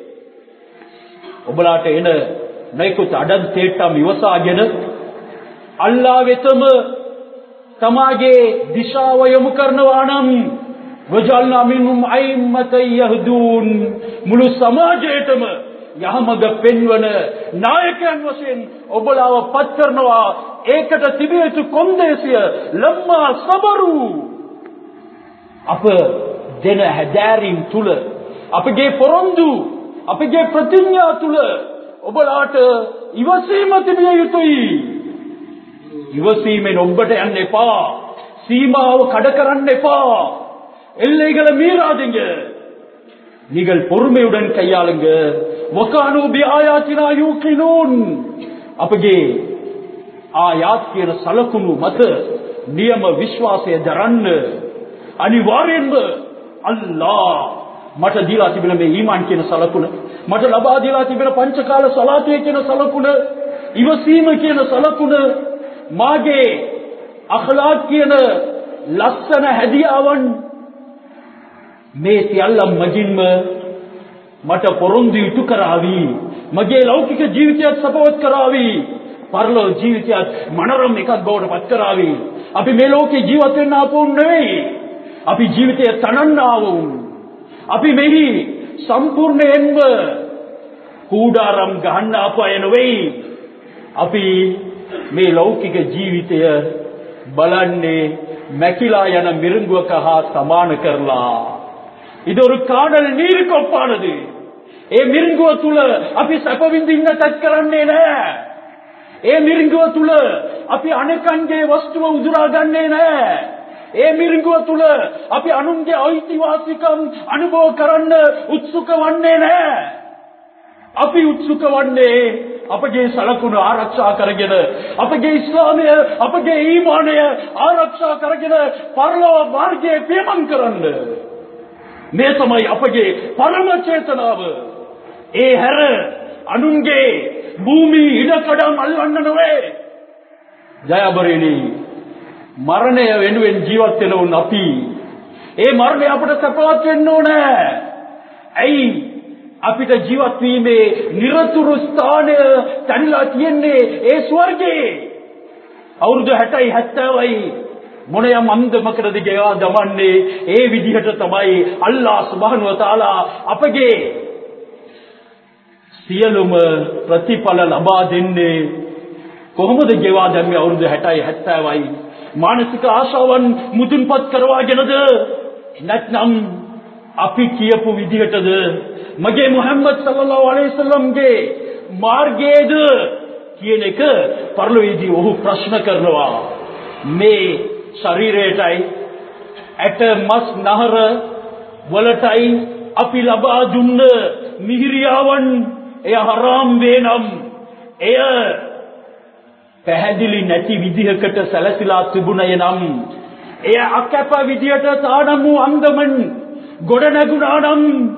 Speaker 1: ඔබලාට එන නැකුත් අඩන් තේට්ටම් ඉවසාගෙන අල්ලාහ් වෙතම තමාගේ දිශාව යොමු කරනවා නම් වජල්නා මින්හුම් අයිම්මතන් යහ්දූන්, මුළු සමාජයටම යහමඟ පෙන්වන නායකයන් වශයෙන් ඔබලාව පත් කරනවා. ඒකට තිබිය යුතු කොන්දේසිය ලම්මා සබරු. අප දෙන හැදෑරීම් තුල, අපගේ පොරොන්දු, අපගේ ප්‍රතිඥා තුල ඔබලාට ඉවසීම තිබිය යුතුයි. ඉවසීමෙන් ඔබට යන්න එපා. සීමාව කඩ කරන්න එපා. எல்லைகளை மீறாதீங்க. நீங்கள் பொறுமையுடன் கையாளுங்க. வகானு பிஆயாத்தினா யூகினூன். අපගේ ආයාත් කියන සලකුණු මත නියම විශ්වාසය දරන්න. අනිවාර්යෙන්ම අල්ලාහ් මට දීලා තිබෙන මේ ඊමාන් කියන සලකුණ, මට ලබා දීලා තිබෙන පංචකාල සලාතේ කියන සලකුණ, ඉවසීම කියන සලකුණ, මාගේ අඛලාක් කියන ලස්සන හැදියාවන්, මේ සියල්ලම මගින්ම මට පොරොන්දු ඉටු කරાવી. මගේ ලෞකික ජීවිතයත් සපවත් කරાવી. පරලෝ ජීවිතයත් මනරම් එකක් බවට පත් කරાવી. අපි මේ ලෝකේ ජීවත් වෙන්න ආපුන් නෙවෙයි. අපි ජීවිතය තනන්න ආවුන්. අපි මෙහි සම්පූර්ණයෙන්ම කූඩාරම් ගහන්න ආපු අය නෙවෙයි. අපි මේ ලෞකික ජීවිතය බලන්නේ මැකිලා යන මිරිඟුවක හා සමාන කරලා. இது ஒரு காடல் நீருக்கு ஒப்பானது. ඒ මිරිඟුව තුල අපි සැප විඳින්න තත් කරන්නේ නැහැ. ඒ මිරිඟුව තුල අපි අනෙකන්ගේ වස්තුව උදුරා ගන්නේ නැහැ. ඒ මිරිඟුව තුල අපි අනුන්ගේ අයිතිවාසිකම් අනුභව කරන්න උත්සුක වන්නේ නැහැ. අපි උත්සුක වන්නේ අපගේ සලකුණු ආරක්ෂා කරගෙන, අපගේ ඉස්ලාමය, අපගේ ඊමානය ආරක්ෂා කරගෙන පරලෝක මාර්ගයේ පියමන් කරන්න. මේ තමයි අපගේ පරම චේතනාව. ඒ හැර අනුන්ගේ භූමි ඉඩකඩම් අල්ලන්න නෙවෙයි. ජයබරේනි, මරණය වෙනුවෙන් ජීවත් වෙන උන් අපි. ඒ මරණය අපට සපවත් වෙන්න ඕනේ. ඇයි? අපිට ජීවත් වීමේ නිරතුරු ස්ථානය තනිලා තියෙන්නේ ඒ ස්වර්ගයේ. අවුරුදු 60යි 70යි මොනියම් අන්දමකටද ගියා දමන්නේ. ඒ විදිහට තමයි අල්ලාහ් සුබ්හානහු වතාලා අපගේ සියලුම ප්‍රතිඵල ලබා දෙන්නේ. කොහොමද ගෙවා දැම්මේ අවුරුදු 60යි 70යි මානසික ආශාවන් මුදුන්පත් කරවාගෙනද නැත්නම් අපි කියපු විදිහටද මගේ මුහම්මද් සල්ලල්ලාහු අලයිහි වසල්ලම්ගේ මාර්ගයේද කියන එක පරිලෝකයේදී ඔහු ප්‍රශ්න කරනවා. මේ ශරීරයටයි ඇට මස් නහර වලටයි අපි ලබා දුන්න මිහිරියාවන් එය හරාම් වේනම් එය පැහැදිලි නැති විදිහකට සැලසිලා තිබුණේ නම් එය අකැප විදිහට තානමු අන්දමන් ගොඩ නැගුණා නම්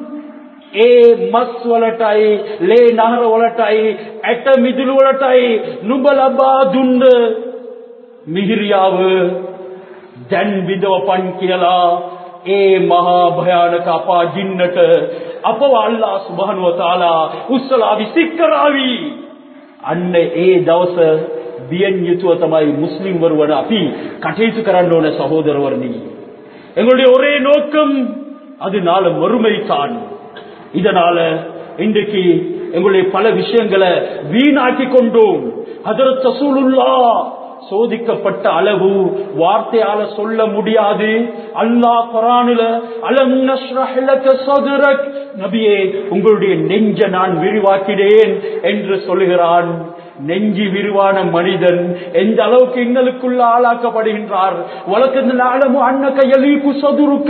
Speaker 1: ඒ මස් වලටයි ලේ නහර වලටයි ඇට මිදුළු වලටයි නුඹ ලබා දුන්න මිහිරියාව දැන් විදවපන් කියලා ඒ මහා භයානක අපාජින්නට අපව අල්ලාහ් සුබ්හානහු වතාලා උස්සලා විසිකරාවි. අන්න ඒ දවස බියෙන් යුතුව තමයි முஸ்லிம் වරුවන අපි කටයුතු කරන්න ඕන சகோதரவர்களே. எங்களுடைய ஒரே நோக்கம் அதனால மறுமைதான். இதனால இன்றைக்கு எங்களுடைய பல விஷயங்களை வீணாக்கி கொண்டோம். ஹஜ்ரத் ரசூலுல்லாஹ் சோதிக்கப்பட்ட அளவு வார்த்தையால சொல்ல முடியாது. அல்லாஹ் குர்ஆனில அலம் நஷ்ரஹ் லக ஸத்ரக், நபியே உங்களுடைய நெஞ்சை நான் விரிவாக்கினேன் என்று சொல்கிறான். நெஞ்சி விரிவான மனிதன் எந்த அளவுக்கு இன்னலுக்குள்ள ஆளாக்கப்படுகின்றார். வலக்கது நஅலமு அன்னக யலீகு ஸதுருக,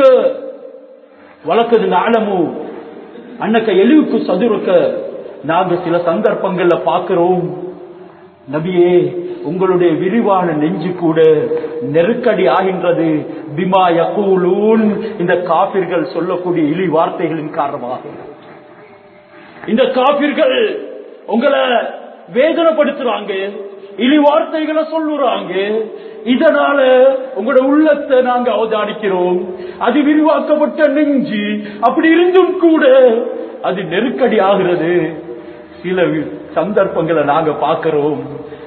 Speaker 1: வலக்கது நஅலமு அன்னக யலீகு ஸதுருக. நாங்க சில சந்தர்ப்பங்கள்ல பார்க்கிறோம், நபியே உங்களுடைய விரிவான நெஞ்சு கூட நெருக்கடி ஆகின்றது. பிமா யகூலூன், இந்த காபிர்கள் சொல்லக்கூடிய இழி வார்த்தைகளின் காரணமாக இந்த காபிர்கள் உங்களை வேதனைப்படுத்துறாங்க, இழி வார்த்தைகளை சொல்லுறாங்க. இதனால உங்களோட உள்ளத்தை நாங்க அவதானிக்கிறோம். அது விரிவாக்கப்பட்ட நெஞ்சு, அப்படி இருந்தும் கூட அது நெருக்கடி ஆகிறது. சில சந்தர்ப்பங்களை நாங்க பார்க்கிறோம்.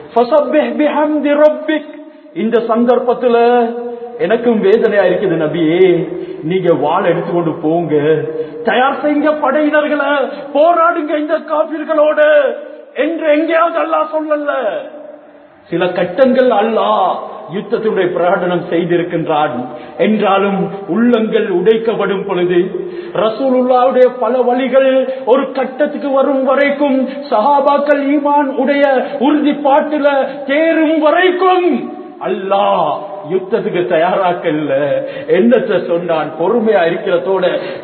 Speaker 1: இந்த சந்தர்ப்பத்துல எனக்கும் வேதனையா இருக்குது, நபியே நீங்க வாள் எடுத்துக்கொண்டு போங்க, தயார் செய்யுங்க படையினர்களை, போராடுங்க இந்த காபிர்களோட என்று எங்கேயாவது அல்லாஹ் சொல்லல. சில கட்டங்கள் அல்லாஹ் யுத்தத்துடைய பிரகடனம் செய்திருக்கின்றான். என்றாலும் உள்ளங்கள் உடைக்கப்படும் பொழுது, ரசூலுல்லாஹ்வுடைய பல வழிகள் ஒரு கட்டத்துக்கு வரும் வரைக்கும், சஹாபாக்கள் ஈமான் உடைய உறுதிப்பாட்டுல தேரும் வரைக்கும் அல்லாஹ் யுத்தத்துக்கு தயாராக்கல்ல. என்னத்தை சொன்னான்? பொறுமையா இருக்கிறதோட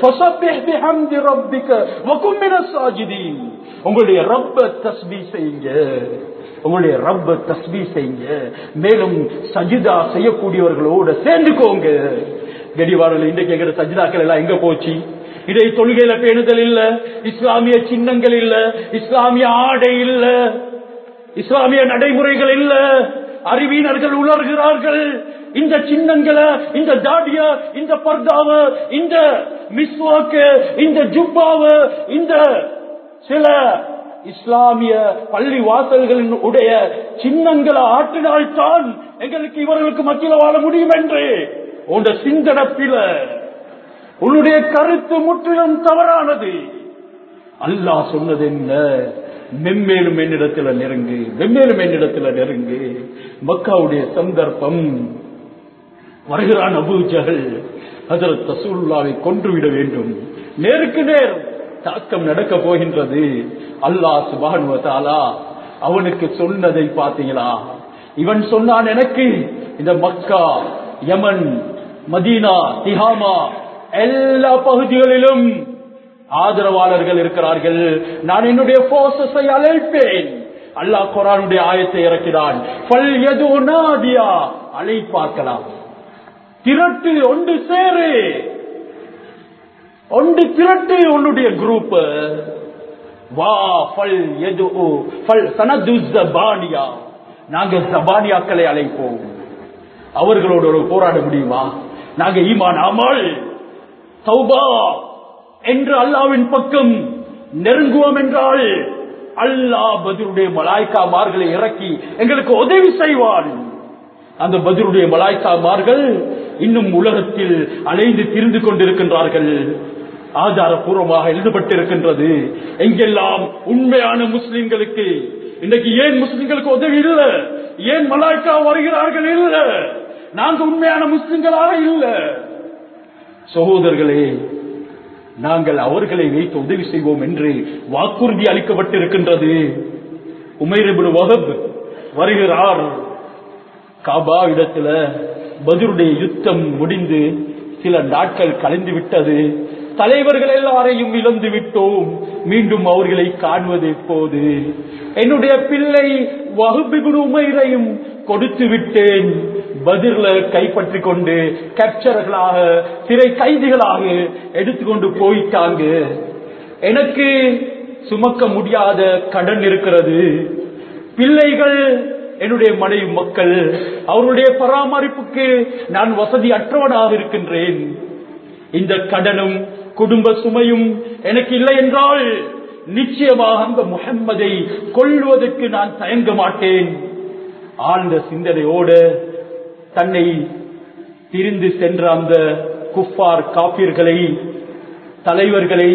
Speaker 1: உங்களுடைய ரப்ப தஸ்பீஹ் செய்யுங்க, உங்களுடைய ரப்ப தஸ்பீஹ் செய்யுங்க, மேலும் சஜிதா செய்யக்கூடியவர்களோட சேர்ந்துக்கோங்க. கடிவாரல் இன்றைக்கு எங்கிற சஜிதாக்கள் எல்லாம் எங்க போச்சு? இதை தொழுகையில பேணுதல் இல்ல, இஸ்லாமிய சின்னங்கள் இல்ல, இஸ்லாமிய ஆடை இல்ல, இஸ்லாமிய நடைமுறைகள் இல்ல. அறிவியனர்கள் உணர்கிறார்கள், இந்த சின்னங்களை, இந்த தாடிய, இந்த பர்தாவ, இந்த மிஸ்வாக்க, இந்த ஜுப்பாவ, இந்த சில இஸ்லாமிய பள்ளி வாசல்களின் உடைய சின்னங்களை ஆற்றினால்தான் எங்களுக்கு இவர்களுக்கு மத்தியில் வாழ முடியும் என்று உன்னுடைய சிந்தனப்பில உன்னுடைய கருத்து முற்றிலும் தவறானது. அல்லாஹ் சொன்னது என்ன? மென்மேலும் என்னிடத்துல நெருங்கு, மென்மேலும் என்னிடத்துல நெருங்கு. மக்காவுடைய சந்தர்ப்பம் வருகிறான் அபூ ஜஹல், ஹஜ்ரத் ரசூலுல்லாஹ்வை கொன்றுவிட வேண்டும். நேருக்கு நேர் தாக்கம் நடக்க போகின்றது. அல்லாஹ் சுப்ஹானஹு வ தஆலா அவனுக்கு சொன்னதை பார்த்தீங்களா? இவன் சொன்னான், எனக்கு இந்த மக்கா, யமன், மதீனா, திஹாமா எல்லா பகுதிகளிலும் ஆதரவாளர்கள் இருக்கிறார்கள், நான் என்னுடைய போர்சஸை அழைப்பேன். அல்லாஹ் குர்ஆனுடைய ஆயத்தை இறக்கிறான், ஃபல்யது நாதியா, அழைப்பாக்கலாம், திரட்டு, ஒன்று சேரு, ஒன்று திரட்டு உன்னுடைய குரூப். வா ஃபல்யது சனது ஜபானியா, நாங்க ஜபானியாக்களை அழைப்போம். அவர்களோடு போராட முடியுமா? நாங்க ஈமான், அமல், தௌபா என்று அல்லாஹ்வின் பக்கம் நெருங்குவோம் என்றால் அல்லாஹ் பத்ருடைய மலாய்க்காமார்களை இறக்கி எங்களுக்கு உதவி செய்வான். அந்த பத்ருடைய மலாய்க்காமார்கள் இன்னும் உலகத்தில் அலைந்து திரிந்து கொண்டிருக்கின்றார்கள். ஆதாரபூர்வமாக எழுதப்பட்டிருக்கின்றது. எங்கெல்லாம் உண்மையான முஸ்லிம்களுக்கு இன்றைக்கு ஏன் முஸ்லிம்களுக்கு உதவி இல்ல, ஏன் மலாய்க்கா வருகிறார்கள் இல்ல, நாங்க உண்மையான முஸ்லிம்களாக இல்ல. சகோதரர்களே, நாங்கள் அவர்களை வைத்து உதவி செய்வோம் என்று வாக்குறுதி அளிக்கப்பட்டிருக்கின்றது. உமைர் இப்னு வஹப் வருகிறார் காபா இடத்துல. பத்ருடைய யுத்தம் முடிந்து சில நாட்கள் கழிந்து விட்டது. தலைவர்கள் எல்லாரையும் இழந்து விட்டோம். மீண்டும் அவர்களை காண்பது எப்போது? என்னுடைய பிள்ளை வஹப் இப்னு உமைரையும் கொடுத்து விட்டேன். பதிர்ல கைப்பற்றி கொண்டு கேப்சர்களாக, சிறை கைதிகளாக எடுத்துக்கொண்டு போயிட்டாங்க. எனக்கு சுமக்க முடியாத கடன் இருக்கிறது. பிள்ளைகள், என்னுடைய மனைவி மக்கள், அவருடைய பராமரிப்புக்கு நான் வசதி அற்றவனாக இருக்கின்றேன். இந்த கடனும் குடும்ப சுமையும் எனக்கு இல்லை என்றால் நிச்சயமாக அந்த முஹம்மதை கொல்வதற்கு நான் தயங்க மாட்டேன். ஆழ்ந்த சிந்தனையோடு தன்னை பிரிந்து சென்ற அந்த குஃபார் காபிர்களை, தலைவர்களை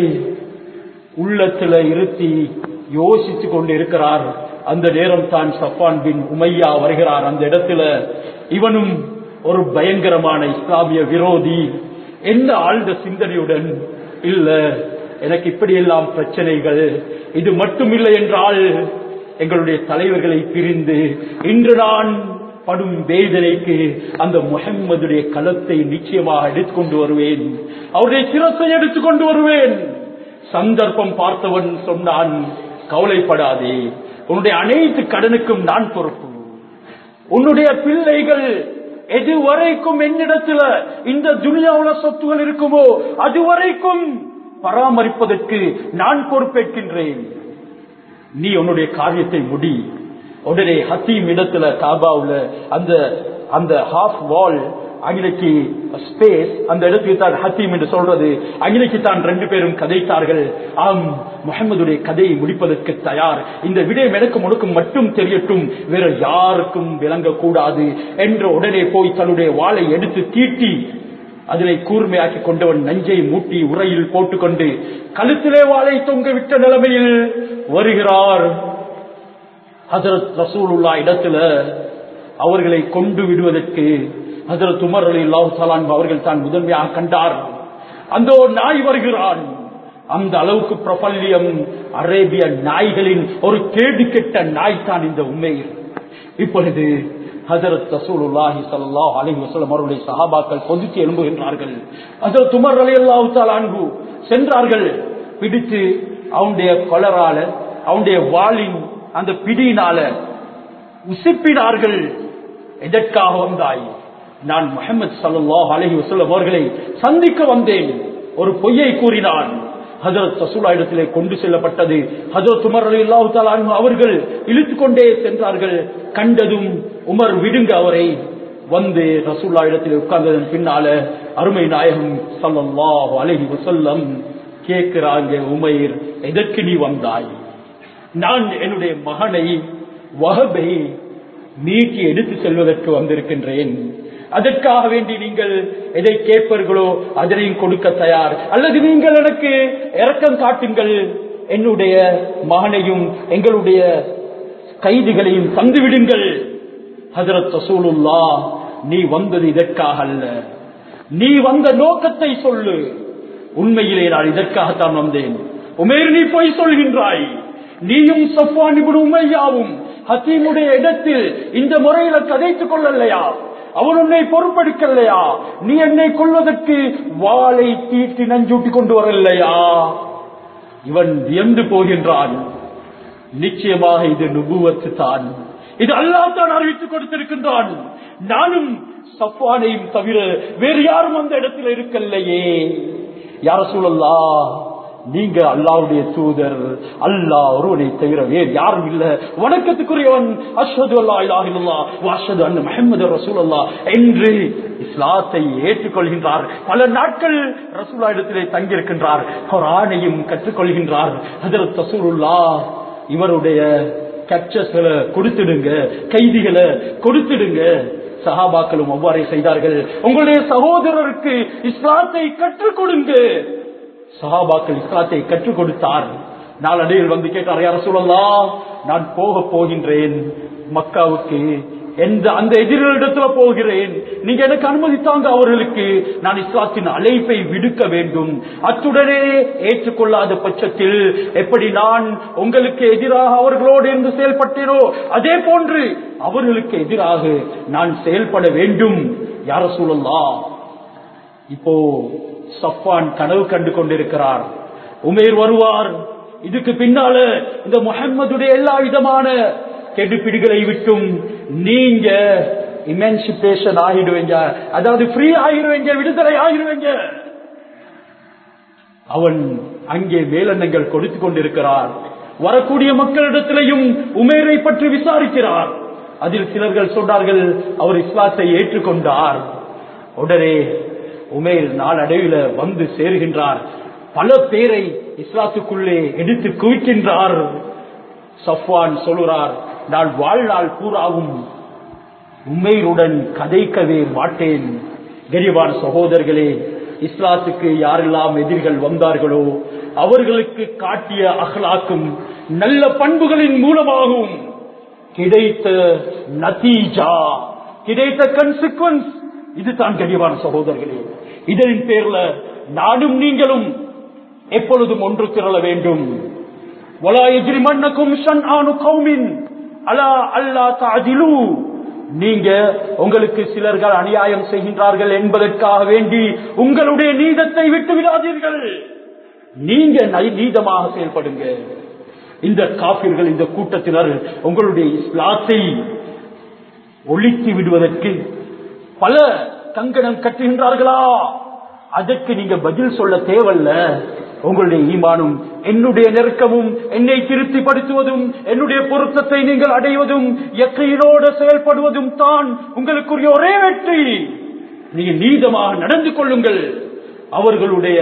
Speaker 1: உள்ளத்தில் இருத்தி யோசித்துக் கொண்டு இருக்கிறார். அந்த நேரம் தான் சஃபான் பின் உமையா வருகிறார் அந்த இடத்துல. இவனும் ஒரு பயங்கரமான இஸ்லாமிய விரோதி. எந்த ஆழ்ந்த சிந்தனையுடன், இல்ல எனக்கு இப்படியெல்லாம் பிரச்சனைகள், இது மட்டும் இல்லை என்றால் எங்களுடைய தலைவர்களை பிரிந்து இன்று நான் படும் வேதனைக்கு அந்த முஹம்மதுடைய களத்தை நிச்சயமாக எடுத்துக்கொண்டு வருவேன், அவருடைய சிரசை எடுத்துக்கொண்டு வருவேன். சந்தர்ப்பம் பார்த்தவன் சொன்னான், கவலைப்படாதே, உன்னுடைய அனைத்து கடனுக்கும் நான் பொறுப்பு. உன்னுடைய பிள்ளைகள் எதுவரைக்கும் என்னிடத்துல இந்த துனியாவுல சொத்துகள் இருக்குமோ அதுவரைக்கும் பராமரிப்பதற்கு நான் பொறுப்பேற்கின்றேன். நீ உன்னுடைய காரியத்தை முடி. உடனே ஹத்தீம் இடத்துல காபாவுல அந்த அந்த ஹாஃப் வால் அகிலைக்கு ஸ்பேஸ், அந்த இடத்துக்கு தான் ஹத்தீம் என்று சொல்றது. அகிலைக்கு தான் ரெண்டு பேரும் கதைத்தார்கள். ஆம், முஹம்மதுடைய கதையை முடிப்பதற்கு தயார். இந்த விடயம் எனக்கு முழுக்கும் மட்டும் தெரியட்டும், வேற யாருக்கும் விளங்கக்கூடாது என்று உடனே போய் தன்னுடைய வாளை எடுத்து தீட்டி அதனை கூர்மையாக்கி கொண்டவன் நஞ்சை மூட்டி உரையில் போட்டுக்கொண்டு கழுத்திலே வாளை தொங்க விட்ட நிலைமையில் வருகிறார். ஹஜ்ரத் ரசூலுல்லாஹ் இடத்துல அவர்களை கொண்டு விடுவதற்கு ஹஜ்ரத் உமர் ரலியல்லாஹு தஆலா அவர்கள் தான் முதன்மையாக கண்டார். அந்த நாய் வருகிறான். அந்த அளவுக்கு பிரபல்யம், அரேபிய நாய்களின் ஒரு கேடு கெட்ட நாய் தான் இந்த உமைர். இப்பொழுது ஹஜ்ரத் ரசூலுல்லாஹி ஸல்லல்லாஹு அலைஹி வஸல்லம் அவருடைய சஹாபாக்கள் கொதித்து எழும்புகின்றார்கள். ஹஜ்ரத் உமர் ரலியல்லாஹு தஆலா அன்ஹு சென்றார்கள். பிடித்து அவனுடைய கொலரால, அவனுடைய வாளின் அந்த பிடியினால உசிப்பினார்கள். எதற்காக வந்தாய்? நான் முஹம்மது ஸல்லல்லாஹு அலைஹி வஸல்லம் அவர்களை சந்திக்க வந்தேன். ஒரு பொய்யை கூறினான். ஹஜ்ரத் ரசூலுல்லாஹ் இடத்திலே கொண்டு செல்லப்பட்டது. ஹஜ்ரத் உமர் ரலியல்லாஹு தஆலா அன்ஹு அவர்கள் இழுத்துக் கொண்டே சென்றார்கள். கண்டதும் உமர் விடுங்க அவரை. வந்து ரசூலுல்லாஹ் இடத்திலே உட்கார்ந்ததன் பின்னால அருமை நாயகம் ஸல்லல்லாஹு அலைஹி வஸல்லம் கேட்கிறாங்க, உமைர் எதற்கு நீ வந்தாய்? நான் என்னுடைய மகனை வஹபை மீட்டி எடுத்து செல்வதற்கு வந்திருக்கின்றேன். அதற்காக வேண்டி நீங்கள் எதை கேட்பீர்களோ அதனையும் கொடுக்க தயார், அல்லது நீங்கள் எனக்கு இரக்கம் காட்டுங்கள், என்னுடைய மகனையும் எங்களுடைய கைதிகளையும் தந்துவிடுங்கள். ஹஜ்ரத் ரசூலுல்லாஹ், நீ வந்தது இதற்காக அல்ல, நீ வந்த நோக்கத்தை சொல்லு. உண்மையிலே நான் இதற்காகத்தான் வந்தேன். உமைர், நீ போய் சொல்கின்றாய். நீயும் சஃப்வான் இப்னு உமையாவும் ஹத்தீமுடைய இடத்தில் இந்த முறையில கதைத்துக் கொள்ளலையா? அவன் உன்னை பொறுப்பெடுக்கலையா? நீ என்னை கொள்வதற்கு வாளை தீட்டி நஞ்சூட்டி கொண்டு வரலையா? இவன் வியந்து போகின்றான். நிச்சயமாக இது நுபுவத்து தான், இது அல்லாஹ் தான் அறிவித்துக் கொடுத்திருக்கின்றான். நானும் சஃப்வானையும் தவிர வேறு யாரும் அந்த இடத்தில் இருக்கலையே. யா ரசூலல்லாஹ், நீங்க அல்லாஹ்வுடைய தூதர், அல்லாஹ் ஒருவனை தவிர வேறு யாரும் இல்ல, வணக்கத்துக்குரியவன், அஷ்ஹது அல்லா இலாஹ இல்லல்லாஹ் வ அஷ்ஹது அன்ன முஹம்மதர் ரசூலுல்லாஹ் என்று இஸ்லாத்தை ஏற்றுக்கொள்கின்றார். பல நாட்கள் ரசூலுல்லாஹ் இடத்திலே தங்கியிருக்கின்றார். குர்ஆனையும் கற்றுக்கொள்கின்றார். ஹஜ்ரத் ரசூலுல்லாஹ் இவருடைய கேப்சர்ஸ்களை கொடுத்துடுங்க, கைதிகளை கொடுத்துடுங்க. சஹாபாக்களும் அவ்வாறே செய்தார்கள். உங்களுடைய சகோதரருக்கு இஸ்லாத்தை கற்றுக் கொடுங்க. சஹாபாக்கள் இஸ்லாத்தை கற்றுக் கொடுத்தார். நாளடைவில் வந்து கேட்டார், யா ரசூலல்லாஹ், நான் போகின்றேன் மக்காவுக்கு, அந்த எதிரிடத்துல போகிறேன், நீங்க எனக்கு அனுமதித்தாங்க அவர்களுக்கு நான் இஸ்லாத்தின் அழைப்பை விடுக்க வேண்டும். அத்துடனே ஏற்றுக்கொள்ளாத பட்சத்தில் எப்படி நான் உங்களுக்கு எதிராக அவர்களோடு இருந்து செயல்பட்டேனோ அதே போன்று அவர்களுக்கு எதிராக நான் செயல்பட வேண்டும் யா ரசூலல்லாஹ். இப்போ சஃப்வான் கனவு கண்டு கொண்டிருக்கிறார், உமைர் வருவார், இதுக்கு பின்னால இந்த முஹம்மதுடைய எல்லா விதமான கெடுபிடிகளை விட்டும் நீங்க இமான்சிபேஷன் ஆகிடுவீங்க, அதாவது ஃப்ரீ ஆகிடுவீங்க, விடுதலை ஆகிடுவீங்க. அவன் அங்கே மேலெண்ணங்கள் கொடுத்து கொண்டிருக்கிறார். வரக்கூடிய மக்களிடத்திலையும் உமேரை பற்றி விசாரிக்கிறார். அதில் சிலர்கள் சொன்னார்கள் அவர் இஸ்லாத்தை ஏற்றுக்கொண்டார். உடனே உமேர் நாளடைவில் வந்து சேருகின்றார், பல பேரை இஸ்லாத்துக்குள்ளே எடுத்து குவிக்கின்றார். சஃப்வான் சொல்கிறார், நான் வாழ்நாள் பூராவும் உமைருடன் கதைக்கவே மாட்டேன். கரிவான் சகோதரர்களே, இஸ்லாத்துக்கு யாரெல்லாம் எதிரிகள் வந்தார்களோ அவர்களுக்கு காட்டிய அஹ்லாக்கும் நல்ல பண்புகளின் மூலமாகவும் கிடைத்த நதீஜா, கிடைத்த கன்சிக்வன்ஸ் இதுதான் கரிவான் சகோதரர்களே. இதன் பேர்ல நானும் நீங்களும் எப்பொழுதும் ஒன்று திரள வேண்டும். வலா யஜ்ரிமன்னகும் ஷன்ஆனு கௌமின் அலா அல்லா தஅதிலு, நீங்க உங்களுக்கு சிலர்கள் அநியாயம் செய்கின்றார்கள் என்பதற்காக வேண்டி உங்களுடைய நீதத்தை விட்டு விடாதீர்கள், நீங்க நீதமாக செயல்படுங்க. இந்த காபிர்கள், இந்த கூட்டத்தினர் உங்களுடைய இஸ்லாத்தை ஒழித்து விடுவதற்கு பல கங்கணம் கட்டுகின்றார்களா, அதற்கு நீங்க பதில் சொல்ல தேவையில்ல. உங்களுடைய ஈமானும் என்னுடைய நெருக்கமும் என்னை திருப்திப்படுத்துவதும் என்னுடைய பொருத்தத்தை நீங்கள் அடைவதும் யக்கீனோடு செயல்படுவதும் தான் உங்களுக்குரிய ஒரே வெற்றி. நீங்கள் நீதமாக நடந்து கொள்ளுங்கள், அவர்களுடைய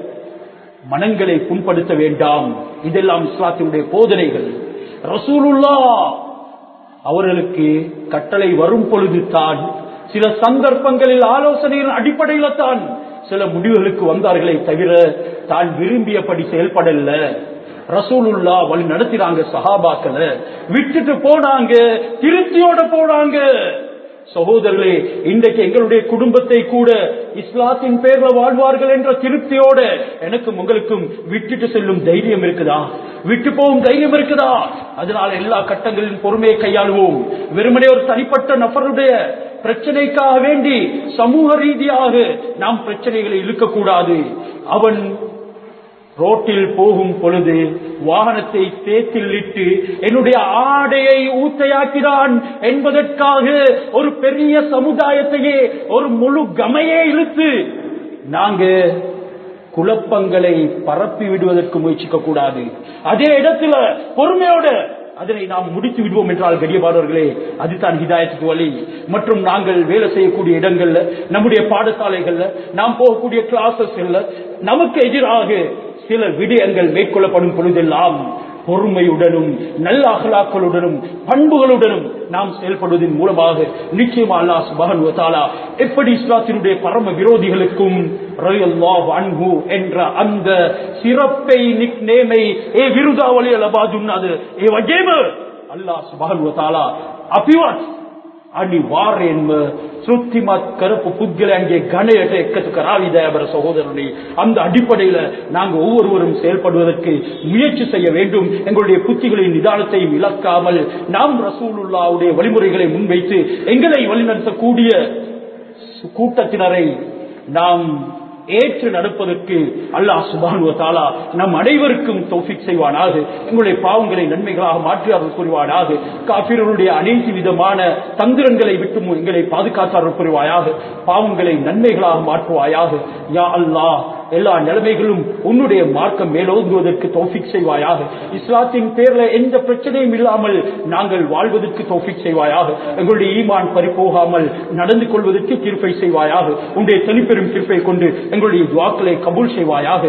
Speaker 1: மனங்களை புண்படுத்த வேண்டாம். இதெல்லாம் இஸ்லாத்தினுடைய போதனைகள். ரசூலுல்லாஹ் அவர்களுக்கு கட்டளை வரும் பொழுது தான், சில சந்தர்ப்பங்களில் ஆலோசனையின் அடிப்படையில் தான் சில முடிவுகளுக்கு வந்தார்களே தவிர தான் விரும்பியபடி செயல்படல. ரசூலுல்லாஹ் வழி நடத்தினாங்க, சஹாபாக்களை விட்டுட்டு போனாங்க, திருப்தியோட போனாங்க. சகோதரர்களே, இன்றைக்கு எங்களுடைய குடும்பத்தை கூட இஸ்லாத்தின் பேர்ல வாழ்வார்கள் என்ற திருப்தியோட எனக்கும் உங்களுக்கும் விட்டுட்டு செல்லும் தைரியம் இருக்குதா? விட்டு போகும் தைரியம் இருக்குதா? அதனால எல்லா கட்டங்களிலும் பொறுமையை கையாளுவோம். வெறுமனே ஒரு தனிப்பட்ட நபருடைய பிரச்சனைக்காக வேண்டி சமூக ரீதியாக நாம் பிரச்சனைகளை இழுக்கக்கூடாது. அவன் ரோட்டில் போகும் பொழுது வாகனத்தை சேத்தில் இட்டு என்னுடைய ஆடையை ஊத்தையாக்கிறான் என்பதற்காக ஒரு பெரிய சமுதாயத்தையே, ஒரு முழு கமையே இழுத்து நாங்க குழப்பங்களை பரப்பி விடுவதற்கு முயற்சிக்க கூடாது. அதே இடத்துல பொறுமையோட அதனை நாம் முடித்து விடுவோம் என்றால் கடியபாடவர்களே, அதுதான் ஹிதாயத்துக்கு வழி. மற்றும் நாங்கள் வேலை செய்யக்கூடிய இடங்கள்ல, நம்முடைய பாடசாலைகள்ல, நாம் போகக்கூடிய கிளாஸஸ்ல நமக்கு எதிராக சில விடயங்கள் மேற்கொள்ளப்படும் பொழுதெல்லாம் பொறுமையுடனும் நல்ல அகலாக்களுடனும் பண்புகளுடனும் நாம் செயல்படுவதன் மூலமாக நிச்சயமா அல்லாஹ் சுப்ஹானஹு வ தஆலா எப்படி இஸ்லாத்தினுடைய பரம விரோதிகளுக்கும் ரலியல்லாஹு அன்ஹு என்ற அந்த சிறப்பை நிக்நேமை விருதாவளி அலபாதுன்னது வஜேப அல்லாஹ் சுப்ஹானஹு வ தஆலா අපිවත් අනිවාර්යෙන්ම ශ්‍රුතිමත් කරපු පුද්ගලයන්ගේ ගණයට එකතු කරාවිද අපේ சகோதரர்களே. அந்த அடிப்படையில நாங்க ஒவ்வொருவரும் செயல்படுவதற்கு முயற்சி செய்ய வேண்டும். எங்களுடைய புத்திகளின் நிதானத்தையும் இழக்காமல் நாம் ரசூலுல்லாஹ்வுடைய வழிமுறைகளை முன்வைத்து எங்களை வழிநடத்தக்கூடிய கூட்டத்தினரை நாம் ஏற்று நடப்பதற்கு அல்லாஹ் சுப்ஹானஹு வ தஆலா நம் அனைவருக்கும் தௌஃபீக் செய்வானாக. எங்களுடைய பாவங்களை நன்மைகளாக மாற்றி அருள் புரிவானாக. காஃபிர்களுடைய அனைத்து விதமான தந்திரங்களை விட்டு எங்களை பாதுகாத்து அருள் புரிவாயாக. பாவங்களை நன்மைகளாக மாற்றுவாயாக. யா அல்லாஹ், எல்லா நிலைமைகளும் உன்னுடைய மார்க்கம் மேலோங்குவதற்கு தௌஃபீக் செய்வாயாக. இஸ்லாத்தின் பேர்ல எந்த பிரச்சனையும் இல்லாமல் நாங்கள் வாழ்வதற்கு தௌஃபீக் செய்வாயாக. எங்களுடைய ஈமான் பறிபோகாமல் நடந்து கொள்வதற்கு கிருபை செய்வாயாக. உன்னுடைய தனிப்பெரும் கிருபை கொண்டு எங்களுடைய துஆக்களை கபூல் செய்வாயாக.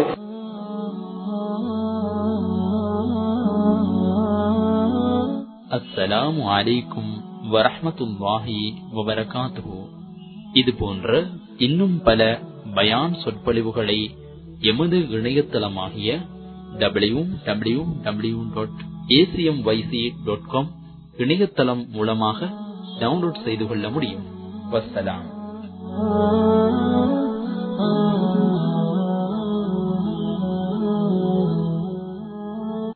Speaker 2: அஸ்ஸலாமு அலைக்கும் வரஹ்மத்துல்லாஹி வபரகாத்துஹு. இது போன்ற இன்னும் பல பயான் சொற்பொழிவுகளை எமது இணையதளமாகிய www.acmyc.com இணையதளம் மூலமாக டவுன்லோட் செய்து கொள்ள முடியும். வஸ்ஸலாம்.